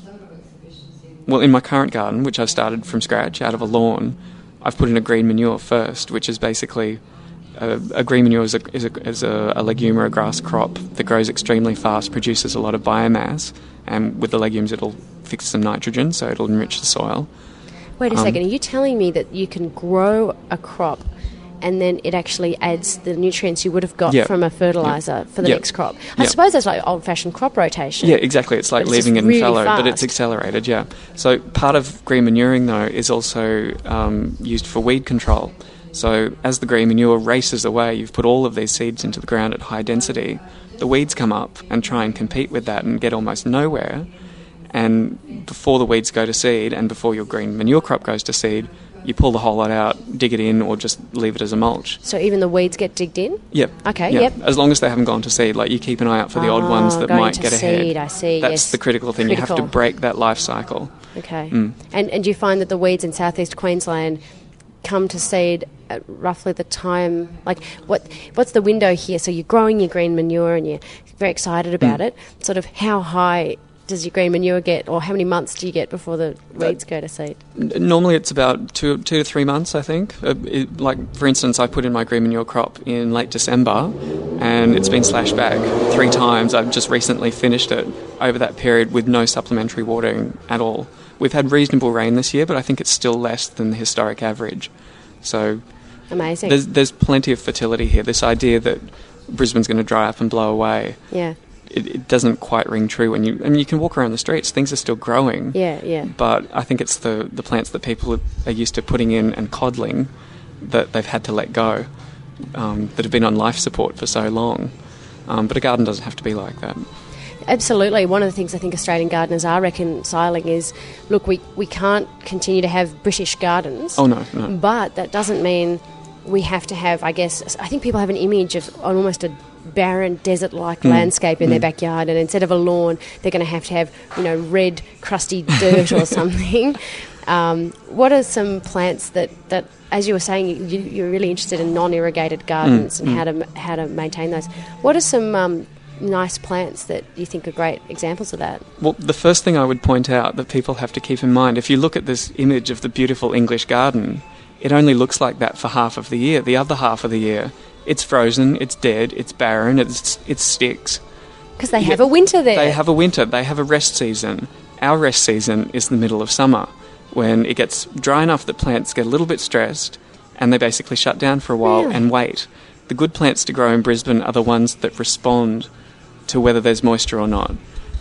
well, in my current garden, which I've started from scratch out of a lawn, I've put in a green manure first, which is basically uh, a green manure is, a, is, a, is a, a legume or a grass crop that grows extremely fast, produces a lot of biomass, and with the legumes it'll fix some nitrogen, so it'll enrich the soil. Wait a um, second, are you telling me that you can grow a crop and then it actually adds the nutrients you would have got yep. from a fertiliser yep. for the yep. next crop? I yep. suppose that's like old-fashioned crop rotation. Yeah, exactly. It's like it's leaving it in really fallow, fast. but it's accelerated, yeah. So part of green manuring, though, is also um, used for weed control. So as the green manure races away, you've put all of these seeds into the ground at high density, the weeds come up and try and compete with that and get almost nowhere. and before the weeds go to seed and before your green manure crop goes to seed, you pull the whole lot out, dig it in, or just leave it as a mulch. So even the weeds get digged in? Yep. Okay, yep. yep. As long as they haven't gone to seed, like you keep an eye out for the oh, odd ones that going might to get seed, ahead. I see, That's yes. the critical thing. Critical. You have to break that life cycle. Okay. Mm. And and do you find that the weeds in southeast Queensland come to seed at roughly the time, like what what's the window here? So you're growing your green manure and you're very excited about mm. it. Sort of how high does your green manure get, or how many months do you get before the weeds go to seed? Normally it's about two, two to three months, I think. Uh, it, like, for instance, I put in my green manure crop in late December, and it's been slashed back three times. I've just recently finished it over that period with no supplementary watering at all. We've had reasonable rain this year, but I think it's still less than the historic average. So amazing. There's, there's plenty of fertility here. This idea that Brisbane's going to dry up and blow away. Yeah. It, it doesn't quite ring true when you... I mean, you can walk around the streets, things are still growing. Yeah, yeah. But I think it's the, the plants that people are used to putting in and coddling that they've had to let go, um, that have been on life support for so long. Um, but a garden doesn't have to be like that. Absolutely. One of the things I think Australian gardeners are reconciling is, look, we, we can't continue to have British gardens. Oh, no, no. But that doesn't mean we have to have, I guess... I think people have an image of almost a barren desert-like mm. landscape in mm. their backyard, and instead of a lawn they're going to have to have, you know, red crusty dirt or something. Um, what are some plants that, that as you were saying, you, you're really interested in non-irrigated gardens mm. and mm. how to how to maintain those? What are some um, nice plants that you think are great examples of that? Well, the first thing I would point out that people have to keep in mind, if you look at this image of the beautiful English garden, it only looks like that for half of the year. The other half of the year, it's frozen, it's dead, it's barren, it's it sticks. Because they have yeah, a winter there. They have a winter, they have a rest season. Our rest season is the middle of summer, when it gets dry enough that plants get a little bit stressed and they basically shut down for a while really? and wait. The good plants to grow in Brisbane are the ones that respond to whether there's moisture or not.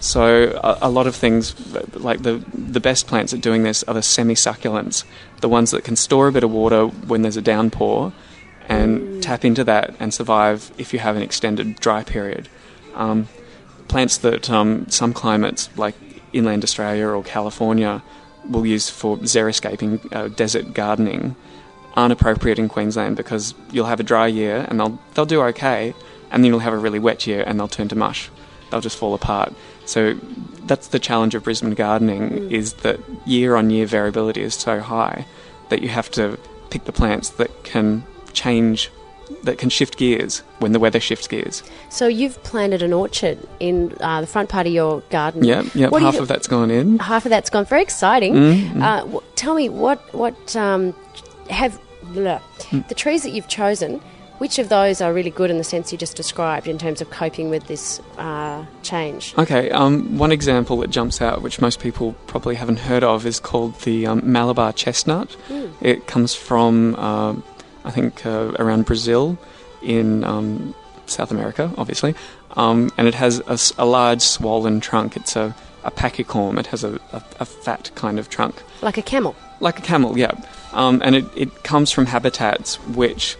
So a, a lot of things, like the the best plants at doing this are the semi-succulents, the ones that can store a bit of water when there's a downpour and mm. tap into that and survive if you have an extended dry period. Um, plants that um, some climates, like inland Australia or California, will use for xeriscaping, uh, desert gardening, aren't appropriate in Queensland because you'll have a dry year and they'll they'll do okay, and then you'll have a really wet year and they'll turn to mush. They'll just fall apart. So that's the challenge of Brisbane gardening, mm. is that year-on-year variability is so high that you have to pick the plants that can change, that can shift gears when the weather shifts gears. So you've planted an orchard in uh, the front part of your garden. Yeah, yeah. Half you, of that's gone in. Half of that's gone. Very exciting. Mm-hmm. Uh, w- tell me, what what um, have bleh, mm. the trees that you've chosen? Which of those are really good in the sense you just described in terms of coping with this uh, change? Okay, um, one example that jumps out, which most people probably haven't heard of, is called the um, Malabar chestnut. Mm. It comes from, uh, I think, uh, around Brazil in um, South America, obviously, um, and it has a, a large swollen trunk. It's a, a pachycorm. It has a, a, a fat kind of trunk. Like a camel? Like a camel, yeah. Um, and it, it comes from habitats which,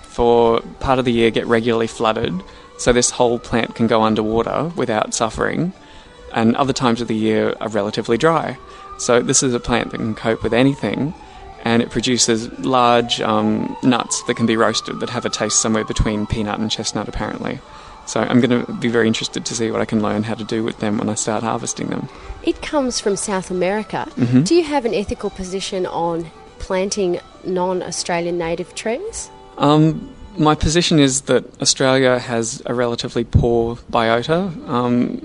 for part of the year, get regularly flooded, so this whole plant can go underwater without suffering, and other times of the year are relatively dry. So this is a plant that can cope with anything, and it produces large um, nuts that can be roasted that have a taste somewhere between peanut and chestnut, apparently. So I'm going to be very interested to see what I can learn how to do with them when I start harvesting them. It comes from South America. Mm-hmm. Do you have an ethical position on planting non-Australian native trees? Um, my position is that Australia has a relatively poor biota. Um,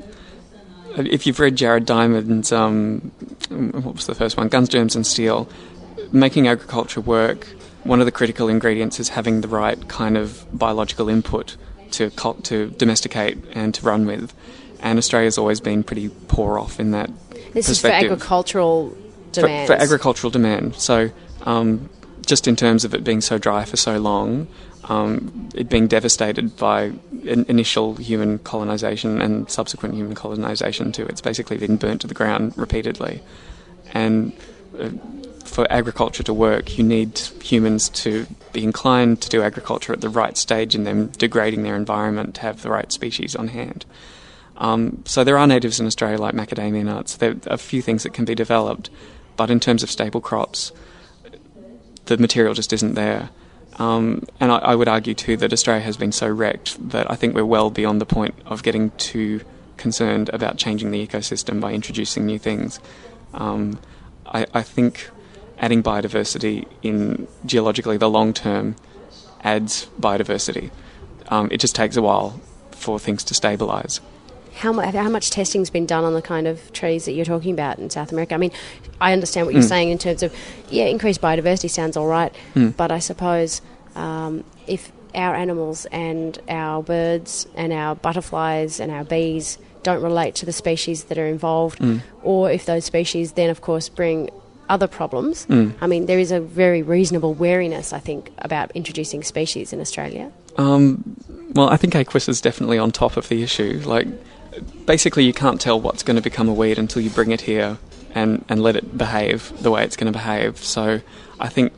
if you've read Jared Diamond's, um, what was the first one, Guns, Germs and Steel, making agriculture work, one of the critical ingredients is having the right kind of biological input to cult, to domesticate and to run with. And Australia's always been pretty poor off in that This perspective. is for agricultural demand. For, for agricultural demand. So um, just in terms of it being so dry for so long, um, it being devastated by in, initial human colonisation and subsequent human colonisation too. It's basically been burnt to the ground repeatedly. And uh, for agriculture to work, you need humans to be inclined to do agriculture at the right stage in them degrading their environment to have the right species on hand. Um, so there are natives in Australia like macadamia nuts. There are a few things that can be developed, but in terms of staple crops, the material just isn't there. Um, and I, I would argue too that Australia has been so wrecked that I think we're well beyond the point of getting too concerned about changing the ecosystem by introducing new things. Um, I, I think adding biodiversity in geologically the long term adds biodiversity. Um, it just takes a while for things to stabilise. How, mu- how much testing's been done on the kind of trees that you're talking about in South America? I mean, I understand what you're mm. saying in terms of, yeah, increased biodiversity sounds all right, mm. but I suppose um, if our animals and our birds and our butterflies and our bees don't relate to the species that are involved, mm. or if those species then, of course, bring other problems, mm. I mean, there is a very reasonable wariness, I think, about introducing species in Australia. Um, well, I think AQUIS is definitely on top of the issue. Like, basically, you can't tell what's going to become a weed until you bring it here and, and let it behave the way it's going to behave. So I think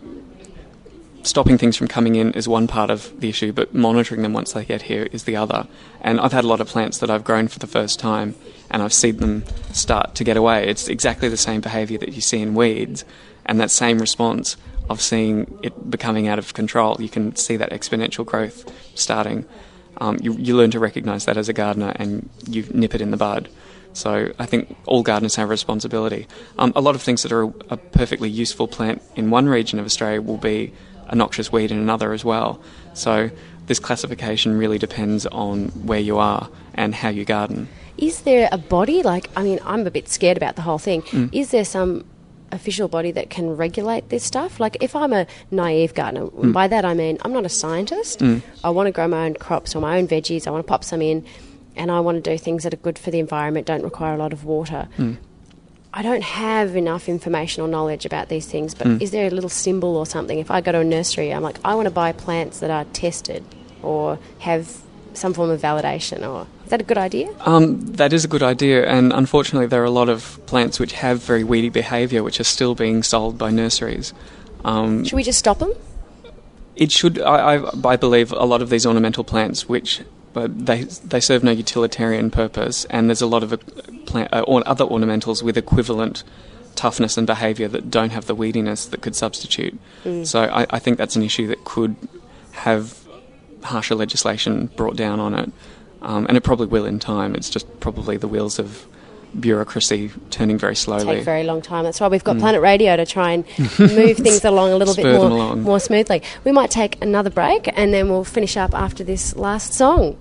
stopping things from coming in is one part of the issue, but monitoring them once they get here is the other. And I've had a lot of plants that I've grown for the first time, and I've seen them start to get away. It's exactly the same behaviour that you see in weeds, and that same response of seeing it becoming out of control. You can see that exponential growth starting. Um, you, you learn to recognise that as a gardener, and you nip it in the bud. So I think all gardeners have a responsibility. Um, a lot of things that are a, a perfectly useful plant in one region of Australia will be a noxious weed in another as well. So this classification really depends on where you are and how you garden. Is there a body, like, I mean, I'm a bit scared about the whole thing. Mm. Is there some official body that can regulate this stuff? Like, if I'm a naive gardener, mm. by that I mean I'm not a scientist. Mm. I want to grow my own crops or my own veggies. I want to pop some in, and I want to do things that are good for the environment, don't require a lot of water. Mm. I don't have enough information or knowledge about these things, but mm. is there a little symbol or something? If I go to a nursery, I'm like, I want to buy plants that are tested or have some form of validation, or is that a good idea? Um, that is a good idea, and unfortunately there are a lot of plants which have very weedy behaviour which are still being sold by nurseries. Um, should we just stop them? It should. I, I, I believe a lot of these ornamental plants which but they they serve no utilitarian purpose, and there's a lot of uh, plant, uh, or other ornamentals with equivalent toughness and behaviour that don't have the weediness that could substitute. Mm. So I, I think that's an issue that could have harsher legislation brought down on it, um, and it probably will in time. It's just probably the wheels of bureaucracy turning very slowly. Take a very long time. That's why we've got mm. Planet Radio to try and move things along a little bit more, along. more smoothly. We might take another break and then we'll finish up after this last song.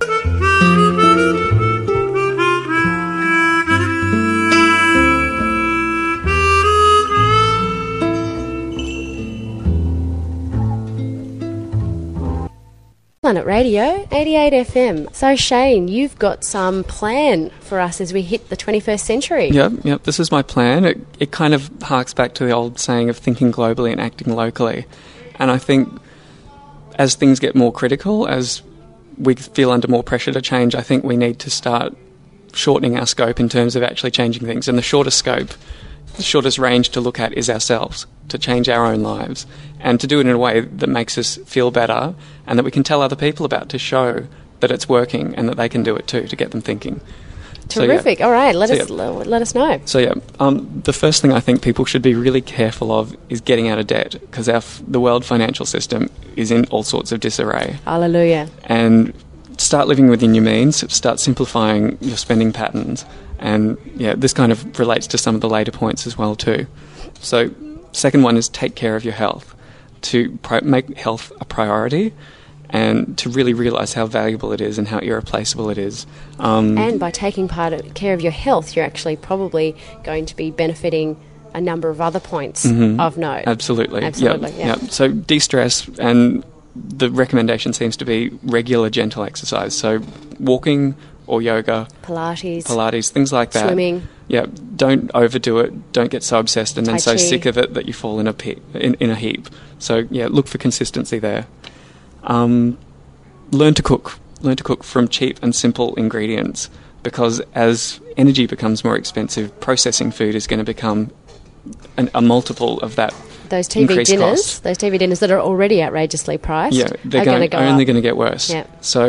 Planet Radio, eighty-eight F M. So Shane, you've got some plan for us as we hit the twenty-first century. Yep, yep. This is my plan. It, it kind of harks back to the old saying of thinking globally and acting locally. And I think as things get more critical, as we feel under more pressure to change, I think we need to start shortening our scope in terms of actually changing things. And the shortest scope, the shortest range to look at is ourselves, to change our own lives, and to do it in a way that makes us feel better and that we can tell other people about, to show that it's working and that they can do it too, to get them thinking. Terrific. So, yeah. All right, let so, us yeah. let us know. So yeah, um, the first thing I think people should be really careful of is getting out of debt, because our f- the world financial system is in all sorts of disarray. Hallelujah. And start living within your means, start simplifying your spending patterns, and yeah, this kind of relates to some of the later points as well too. So second one is take care of your health, to pri- make health a priority, and to really realise how valuable it is and how irreplaceable it is. Um, and by taking part of, care of your health, you're actually probably going to be benefiting a number of other points mm-hmm. of note. Absolutely. Absolutely, yep. yeah. Yep. So de-stress, and the recommendation seems to be regular gentle exercise. So walking or yoga. Pilates. Pilates, things like that. Swimming. Yeah, don't overdo it. Don't get so obsessed and then Tai so chi. sick of it that you fall in a pit, in, in a heap. So yeah, look for consistency there. Um, learn to cook. Learn to cook from cheap and simple ingredients, because as energy becomes more expensive, processing food is going to become an, a multiple of that. Those T V dinners, cost. those T V dinners that are already outrageously priced, yeah, they're are going, to go only up. going to get worse. Yeah. So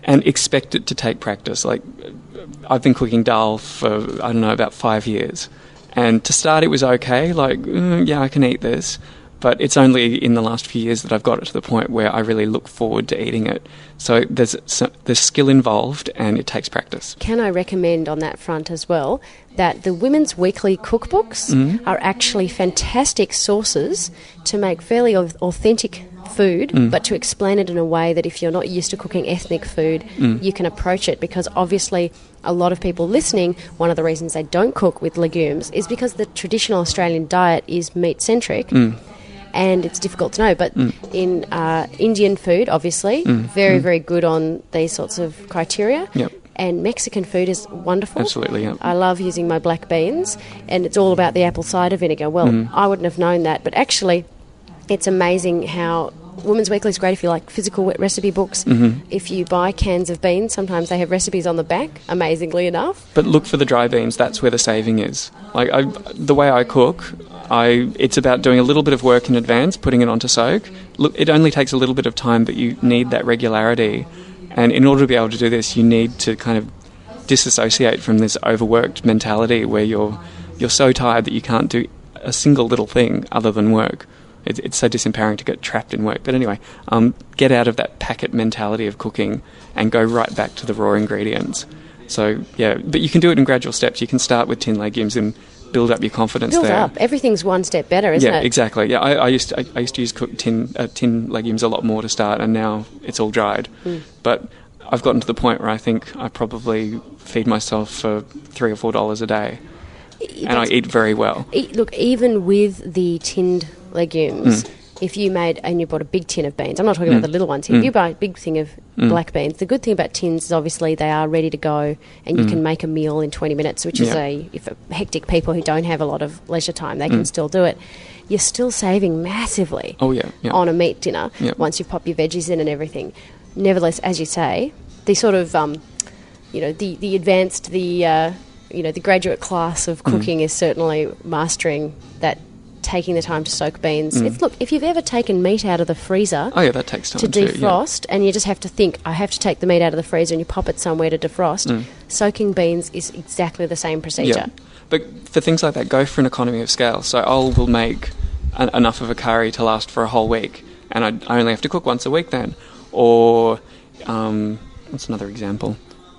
and expect it to take practice. Like, I've been cooking dal for, I don't know, about five years. And to start, it was okay. Like, mm, yeah, I can eat this. But it's only in the last few years that I've got it to the point where I really look forward to eating it. So there's there's skill involved, and it takes practice. Can I recommend on that front as well that the Women's Weekly cookbooks mm-hmm. are actually fantastic sources to make fairly authentic food, mm. but to explain it in a way that if you're not used to cooking ethnic food, mm. you can approach it, because obviously a lot of people listening, one of the reasons they don't cook with legumes is because the traditional Australian diet is meat-centric. Mm. And it's difficult to know. But mm. in uh, Indian food, obviously, mm. very, mm. very good on these sorts of criteria. Yep. And Mexican food is wonderful. Absolutely, yeah. I love using my black beans, and it's all about the apple cider vinegar. Well, mm. I wouldn't have known that. But actually, it's amazing how Women's Weekly is great if you like physical recipe books. Mm-hmm. If you buy cans of beans, sometimes they have recipes on the back, amazingly enough. But look for the dry beans. That's where the saving is. Like I, the way I cook, I it's about doing a little bit of work in advance, putting it onto soak. Look, it only takes a little bit of time, but you need that regularity. And in order to be able to do this, you need to kind of disassociate from this overworked mentality where you're you're so tired that you can't do a single little thing other than work. It, it's so disempowering to get trapped in work. But anyway, um, get out of that packet mentality of cooking and go right back to the raw ingredients. So, yeah, but you can do it in gradual steps. You can start with tin legumes and build up your confidence build there. Build up. Everything's one step better, isn't yeah, it? Yeah, exactly. Yeah, I, I used to, I, I used to use cook tin uh, tin legumes a lot more to start, and now it's all dried. Mm. But I've gotten to the point where I think I probably feed myself for three or four dollars a day, That's, and I eat very well. Eat, look, even with the tinned legumes, mm. if you made, and you bought a big tin of beans, I'm not talking mm. about the little ones here, mm. if you buy a big thing of mm. black beans, the good thing about tins is obviously they are ready to go, and you mm. can make a meal in twenty minutes, which yeah. is a, if a hectic people who don't have a lot of leisure time, they mm. can still do it. You're still saving massively oh, yeah, yeah. on a meat dinner yeah. once you pop your veggies in and everything. Nevertheless, as you say, the sort of, um, you know, the, the advanced, the, uh, you know, the graduate class of cooking mm. is certainly mastering that, taking the time to soak beans. Mm. It's, look, if you've ever taken meat out of the freezer oh, yeah, that takes time to defrost, too, yeah. and you just have to think, I have to take the meat out of the freezer, and you pop it somewhere to defrost, mm. soaking beans is exactly the same procedure. Yeah. But for things like that, go for an economy of scale. So I will make an, enough of a curry to last for a whole week, and I, I only have to cook once a week then. Or, um, what's another example?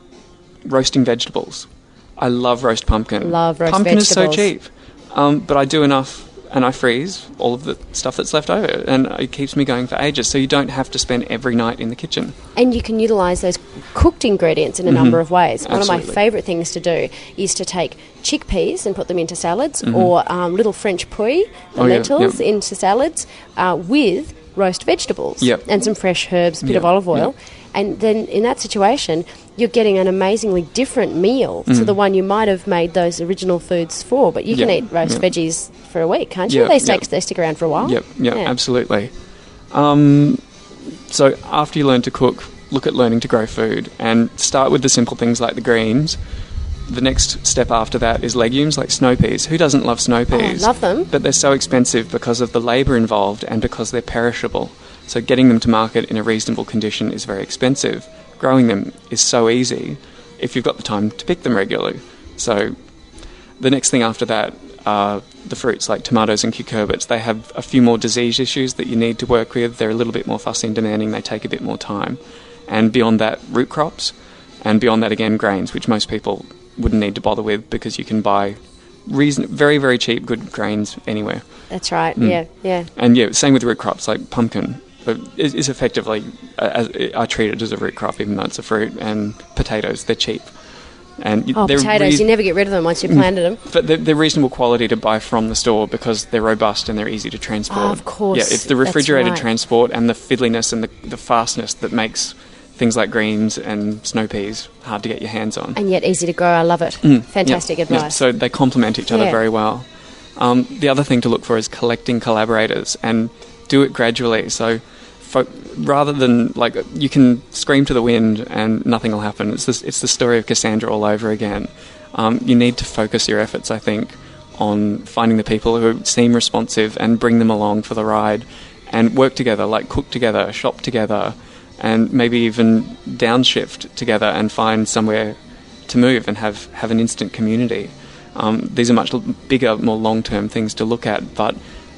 Roasting vegetables. I love roast pumpkin. Love roast pumpkin vegetables. Pumpkin is so cheap, um, but I do enough, and I freeze all of the stuff that's left over, and it keeps me going for ages, so you don't have to spend every night in the kitchen. And you can utilise those cooked ingredients in a mm-hmm. number of ways. One Absolutely. of my favourite things to do is to take chickpeas and put them into salads, mm-hmm. or um, little French puy, the oh, lentils, yeah, yeah. into salads uh, with roast vegetables yep. and some fresh herbs, a bit yep. of olive oil. Yep. And then in that situation, you're getting an amazingly different meal mm. to the one you might have made those original foods for. But you can yep. eat roast yep. veggies for a week, can't you? Yep. They, stick, yep. they stick around for a while. Yep, yep, yeah. absolutely. Um, so after you learn to cook, look at learning to grow food, and start with the simple things like the greens. The next step after that is legumes like snow peas. Who doesn't love snow peas? Oh, I love them. But they're so expensive because of the labour involved and because they're perishable. So getting them to market in a reasonable condition is very expensive. Growing them is so easy if you've got the time to pick them regularly. So the next thing after that are the fruits like tomatoes and cucurbits. They have a few more disease issues that you need to work with. They're a little bit more fussy and demanding. They take a bit more time. And beyond that, root crops. And beyond that, again, grains, which most people wouldn't need to bother with because you can buy reason very, very cheap, good grains anywhere. That's right, mm. yeah, yeah. And yeah, same with root crops, like pumpkin. But it is effectively, uh, as, I treat it as a root crop, even though it's a fruit. And potatoes, they're cheap. And oh, they're potatoes, re- you never get rid of them once you've planted them. But they're, they're reasonable quality to buy from the store because they're robust and they're easy to transport. Oh, of course. Yeah, it's the refrigerated right. transport and the fiddliness and the, the fastness that makes things like greens and snow peas hard to get your hands on. And yet easy to grow, I love it. Mm. Fantastic yep. advice. Yep. So they complement each other yeah. very well. Um, the other thing to look for is collecting collaborators and do it gradually. So fo- rather than, like, you can scream to the wind and nothing will happen. It's, this, it's the story of Cassandra all over again. Um, you need to focus your efforts, I think, on finding the people who seem responsive and bring them along for the ride and work together, like cook together, shop together, and maybe even downshift together and find somewhere to move and have, have an instant community. Um, these are much bigger, more long-term things to look at, but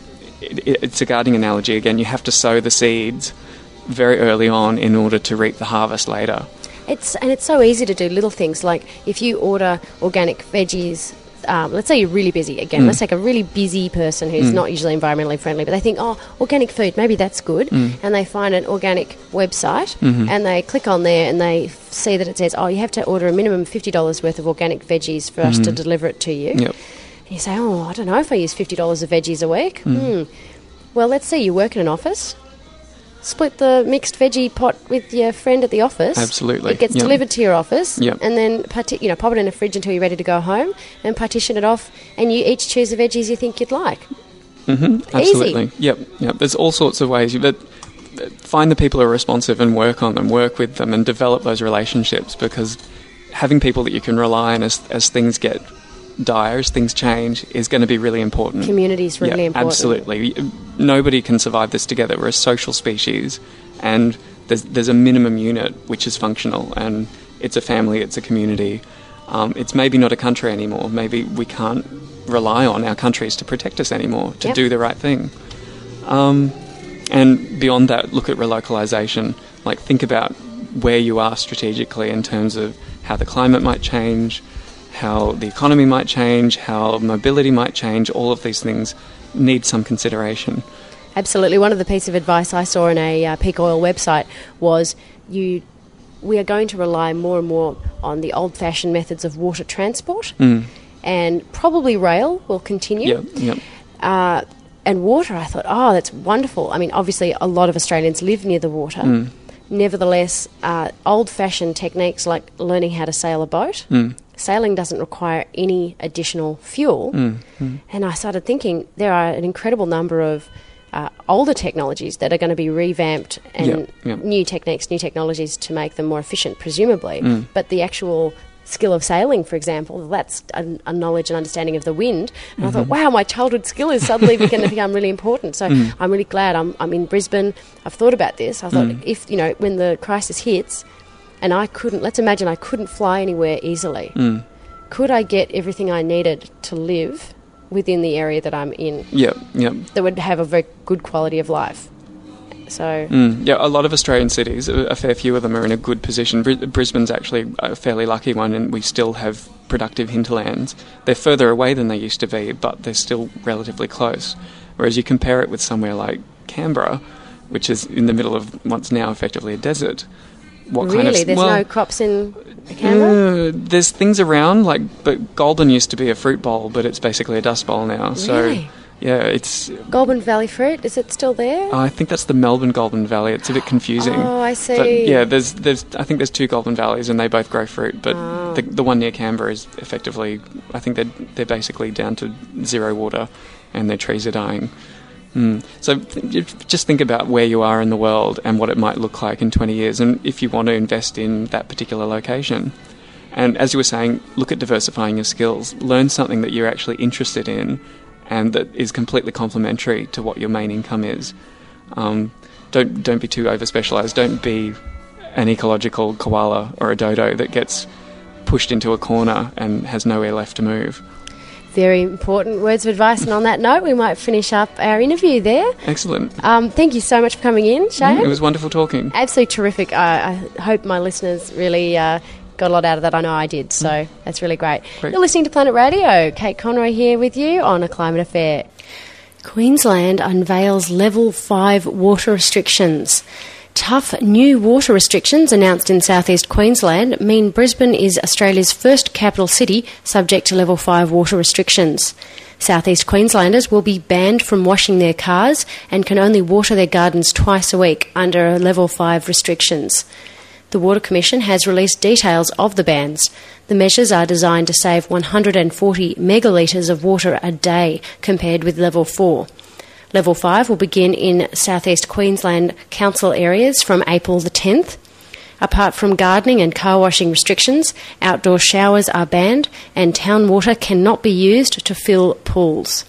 it, it's a gardening analogy. Again, you have to sow the seeds very early on in order to reap the harvest later. It's and it's so easy to do little things like if you order organic veggies. Um, let's say you're really busy. Again, mm. let's take a really busy person who's mm. not usually environmentally friendly, but they think, oh, organic food, maybe that's good. Mm. And they find an organic website mm-hmm. and they click on there and they see that it says, oh, you have to order a minimum of fifty dollars worth of organic veggies for mm-hmm. us to deliver it to you. Yep. And you say, oh, I don't know if I use fifty dollars of veggies a week. Mm. Hmm. Well, let's say you work in an office. Split the mixed veggie pot with your friend at the office. Absolutely. It gets yep. delivered to your office. Yep. And then parti- you know, pop it in a fridge until you're ready to go home and partition it off, and you each choose the veggies you think you'd like. Mm-hmm. Absolutely. Easy. Yep. Yep. There's all sorts of ways. But find the people who are responsive and work on them, work with them and develop those relationships, because having people that you can rely on as, as things get dire, as things change, is going to be really important. Community is really yeah, important. Absolutely. Nobody can survive this together. We're a social species, and there's there's a minimum unit which is functional, and it's a family, it's a community. Um, it's maybe not a country anymore. Maybe we can't rely on our countries to protect us anymore, to yep. do the right thing. Um, and beyond that, look at relocalisation. Like, think about where you are strategically in terms of how the climate might change, how the economy might change, how mobility might change. All of these things need some consideration. Absolutely. One of the pieces of advice I saw in a uh, Peak Oil website was you. we are going to rely more and more on the old-fashioned methods of water transport, mm. and probably rail will continue. Yep, yep. Uh, and water, I thought, oh, that's wonderful. I mean, obviously a lot of Australians live near the water. Mm. Nevertheless, uh, old-fashioned techniques like learning how to sail a boat, mm. sailing doesn't require any additional fuel. Mm, mm. And I started thinking there are an incredible number of uh, older technologies that are going to be revamped and yep, yep. new techniques, new technologies to make them more efficient, presumably. Mm. But the actual skill of sailing, for example, that's a, a knowledge and understanding of the wind. And mm-hmm. I thought, wow, my childhood skill is suddenly going to become really important. So mm. I'm really glad I'm, I'm in Brisbane. I've thought about this. I thought, mm. if, you know, when the crisis hits and I couldn't, let's imagine I couldn't fly anywhere easily. Mm. Could I get everything I needed to live within the area that I'm in? Yep, yep. That would have a very good quality of life. So mm, yeah, a lot of Australian cities, a, a fair few of them are in a good position. Br- Brisbane's actually a fairly lucky one, and we still have productive hinterlands. They're further away than they used to be, but they're still relatively close. Whereas you compare it with somewhere like Canberra, which is in the middle of what's now effectively a desert. What really? kind of, There's well, no crops in Canberra? Uh, there's things around, like, but Goulburn used to be a fruit bowl, but it's basically a dust bowl now. Really? So yeah, it's... Goulburn Valley fruit, is it still there? Uh, I think that's the Melbourne Goulburn Valley. It's a bit confusing. Oh, I see. But yeah, there's, there's, I think there's two Goulburn Valleys and they both grow fruit, but oh. the, the one near Canberra is effectively, I think they're, they're basically down to zero water and their trees are dying. Mm. So th- just think about where you are in the world and what it might look like in twenty years, and if you want to invest in that particular location. And as you were saying, look at diversifying your skills. Learn something that you're actually interested in and that is completely complementary to what your main income is. Um, don't don't be too over-specialised. Don't be an ecological koala or a dodo that gets pushed into a corner and has nowhere left to move. Very important words of advice, and on that note, we might finish up our interview there. Excellent. Um, thank you so much for coming in, Shane. Mm, it was wonderful talking. Absolutely terrific. I, I hope my listeners really... Uh, got a lot out of that. I know I did, so mm. that's really great. great. You're listening to Planet Radio. Kate Conroy here with you on A Climate Affair. Queensland unveils level five water restrictions. Tough new water restrictions announced in southeast Queensland mean Brisbane is Australia's first capital city subject to level five water restrictions. Southeast Queenslanders will be banned from washing their cars and can only water their gardens twice a week under level five restrictions. The Water Commission has released details of the bans. The measures are designed to save one hundred forty megalitres of water a day compared with level four. Level five will begin in southeast Queensland council areas from April the tenth. Apart from gardening and car washing restrictions, outdoor showers are banned and town water cannot be used to fill pools.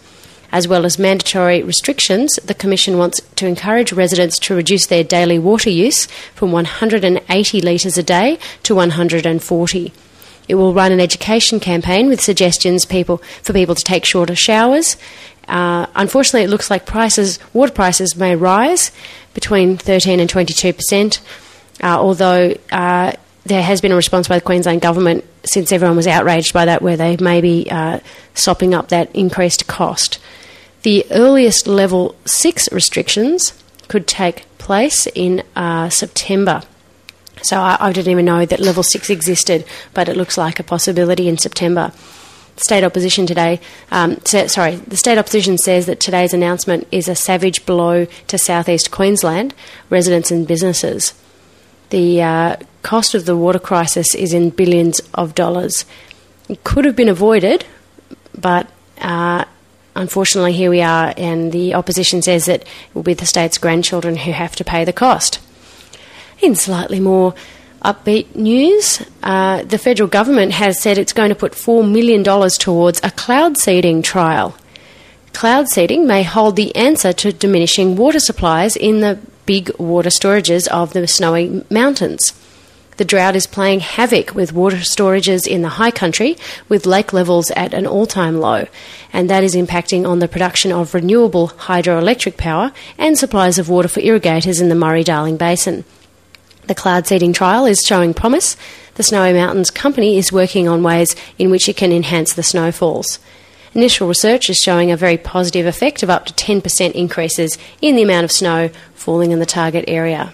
As well as mandatory restrictions, the Commission wants to encourage residents to reduce their daily water use from one hundred eighty litres a day to one hundred forty. It will run an education campaign with suggestions people for people to take shorter showers. Uh, unfortunately, it looks like prices, water prices may rise between thirteen and twenty-two percent, uh, although uh, there has been a response by the Queensland Government since everyone was outraged by that, where they may be uh, sopping up that increased cost. The earliest level six restrictions could take place in uh, September. So I, I didn't even know that level six existed, but it looks like a possibility in September. State opposition today, um, sa- sorry, the state opposition says that today's announcement is a savage blow to southeast Queensland residents and businesses. The uh, cost of the water crisis is in billions of dollars. It could have been avoided, but uh, unfortunately here we are, and the opposition says that it will be the state's grandchildren who have to pay the cost. In slightly more upbeat news, uh, the federal government has said it's going to put four million dollars towards a cloud seeding trial. Cloud seeding may hold the answer to diminishing water supplies in the big water storages of the snowy mountains. The drought is playing havoc with water storages in the high country, with lake levels at an all-time low, and that is impacting on the production of renewable hydroelectric power and supplies of water for irrigators in the Murray-Darling Basin. The cloud seeding trial is showing promise. The Snowy Mountains Company is working on ways in which it can enhance the snowfalls. Initial research is showing a very positive effect of up to ten percent increases in the amount of snow falling in the target area.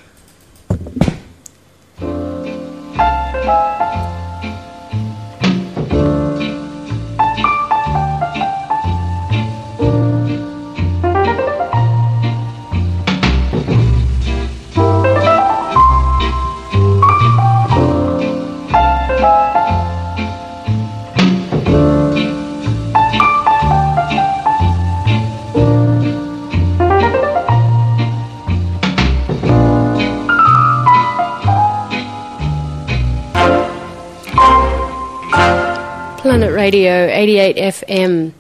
Planet Radio eighty-eight F M.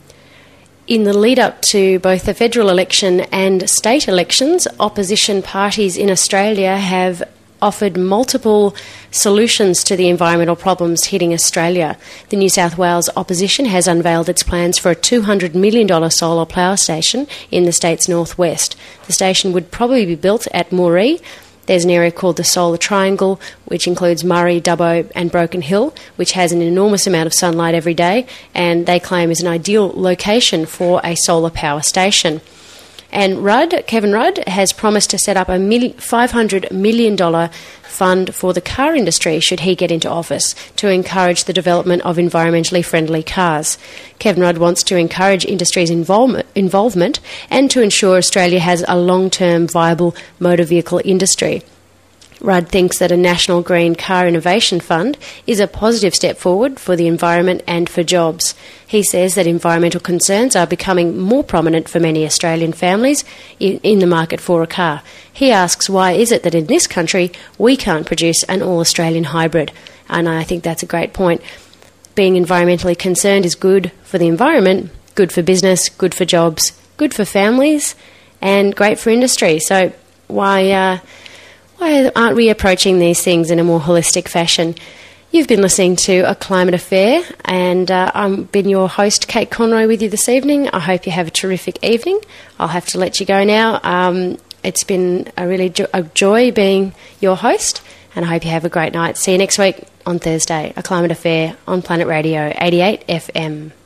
In the lead up to both the federal election and state elections, opposition parties in Australia have offered multiple solutions to the environmental problems hitting Australia. The New South Wales opposition has unveiled its plans for a two hundred million dollars solar power station in the state's northwest. The station would probably be built at Moree. There's an area called the Solar Triangle, which includes Murray, Dubbo and Broken Hill, which has an enormous amount of sunlight every day, and they claim is an ideal location for a solar power station. And Rudd, Kevin Rudd, has promised to set up a five hundred million dollars fund for the car industry should he get into office to encourage the development of environmentally friendly cars. Kevin Rudd wants to encourage industry's involvement, involvement and to ensure Australia has a long-term viable motor vehicle industry. Rudd thinks that a National Green Car Innovation Fund is a positive step forward for the environment and for jobs. He says that environmental concerns are becoming more prominent for many Australian families in, in the market for a car. He asks, why is it that in this country we can't produce an all-Australian hybrid? And I think that's a great point. Being environmentally concerned is good for the environment, good for business, good for jobs, good for families, and great for industry. So why... Uh, Why aren't we approaching these things in a more holistic fashion? You've been listening to A Climate Affair, and uh, I've been your host, Kate Conroy, with you this evening. I hope you have a terrific evening. I'll have to let you go now. Um, it's been a really jo- a joy being your host, and I hope you have a great night. See you next week on Thursday, A Climate Affair on Planet Radio eighty-eight F M.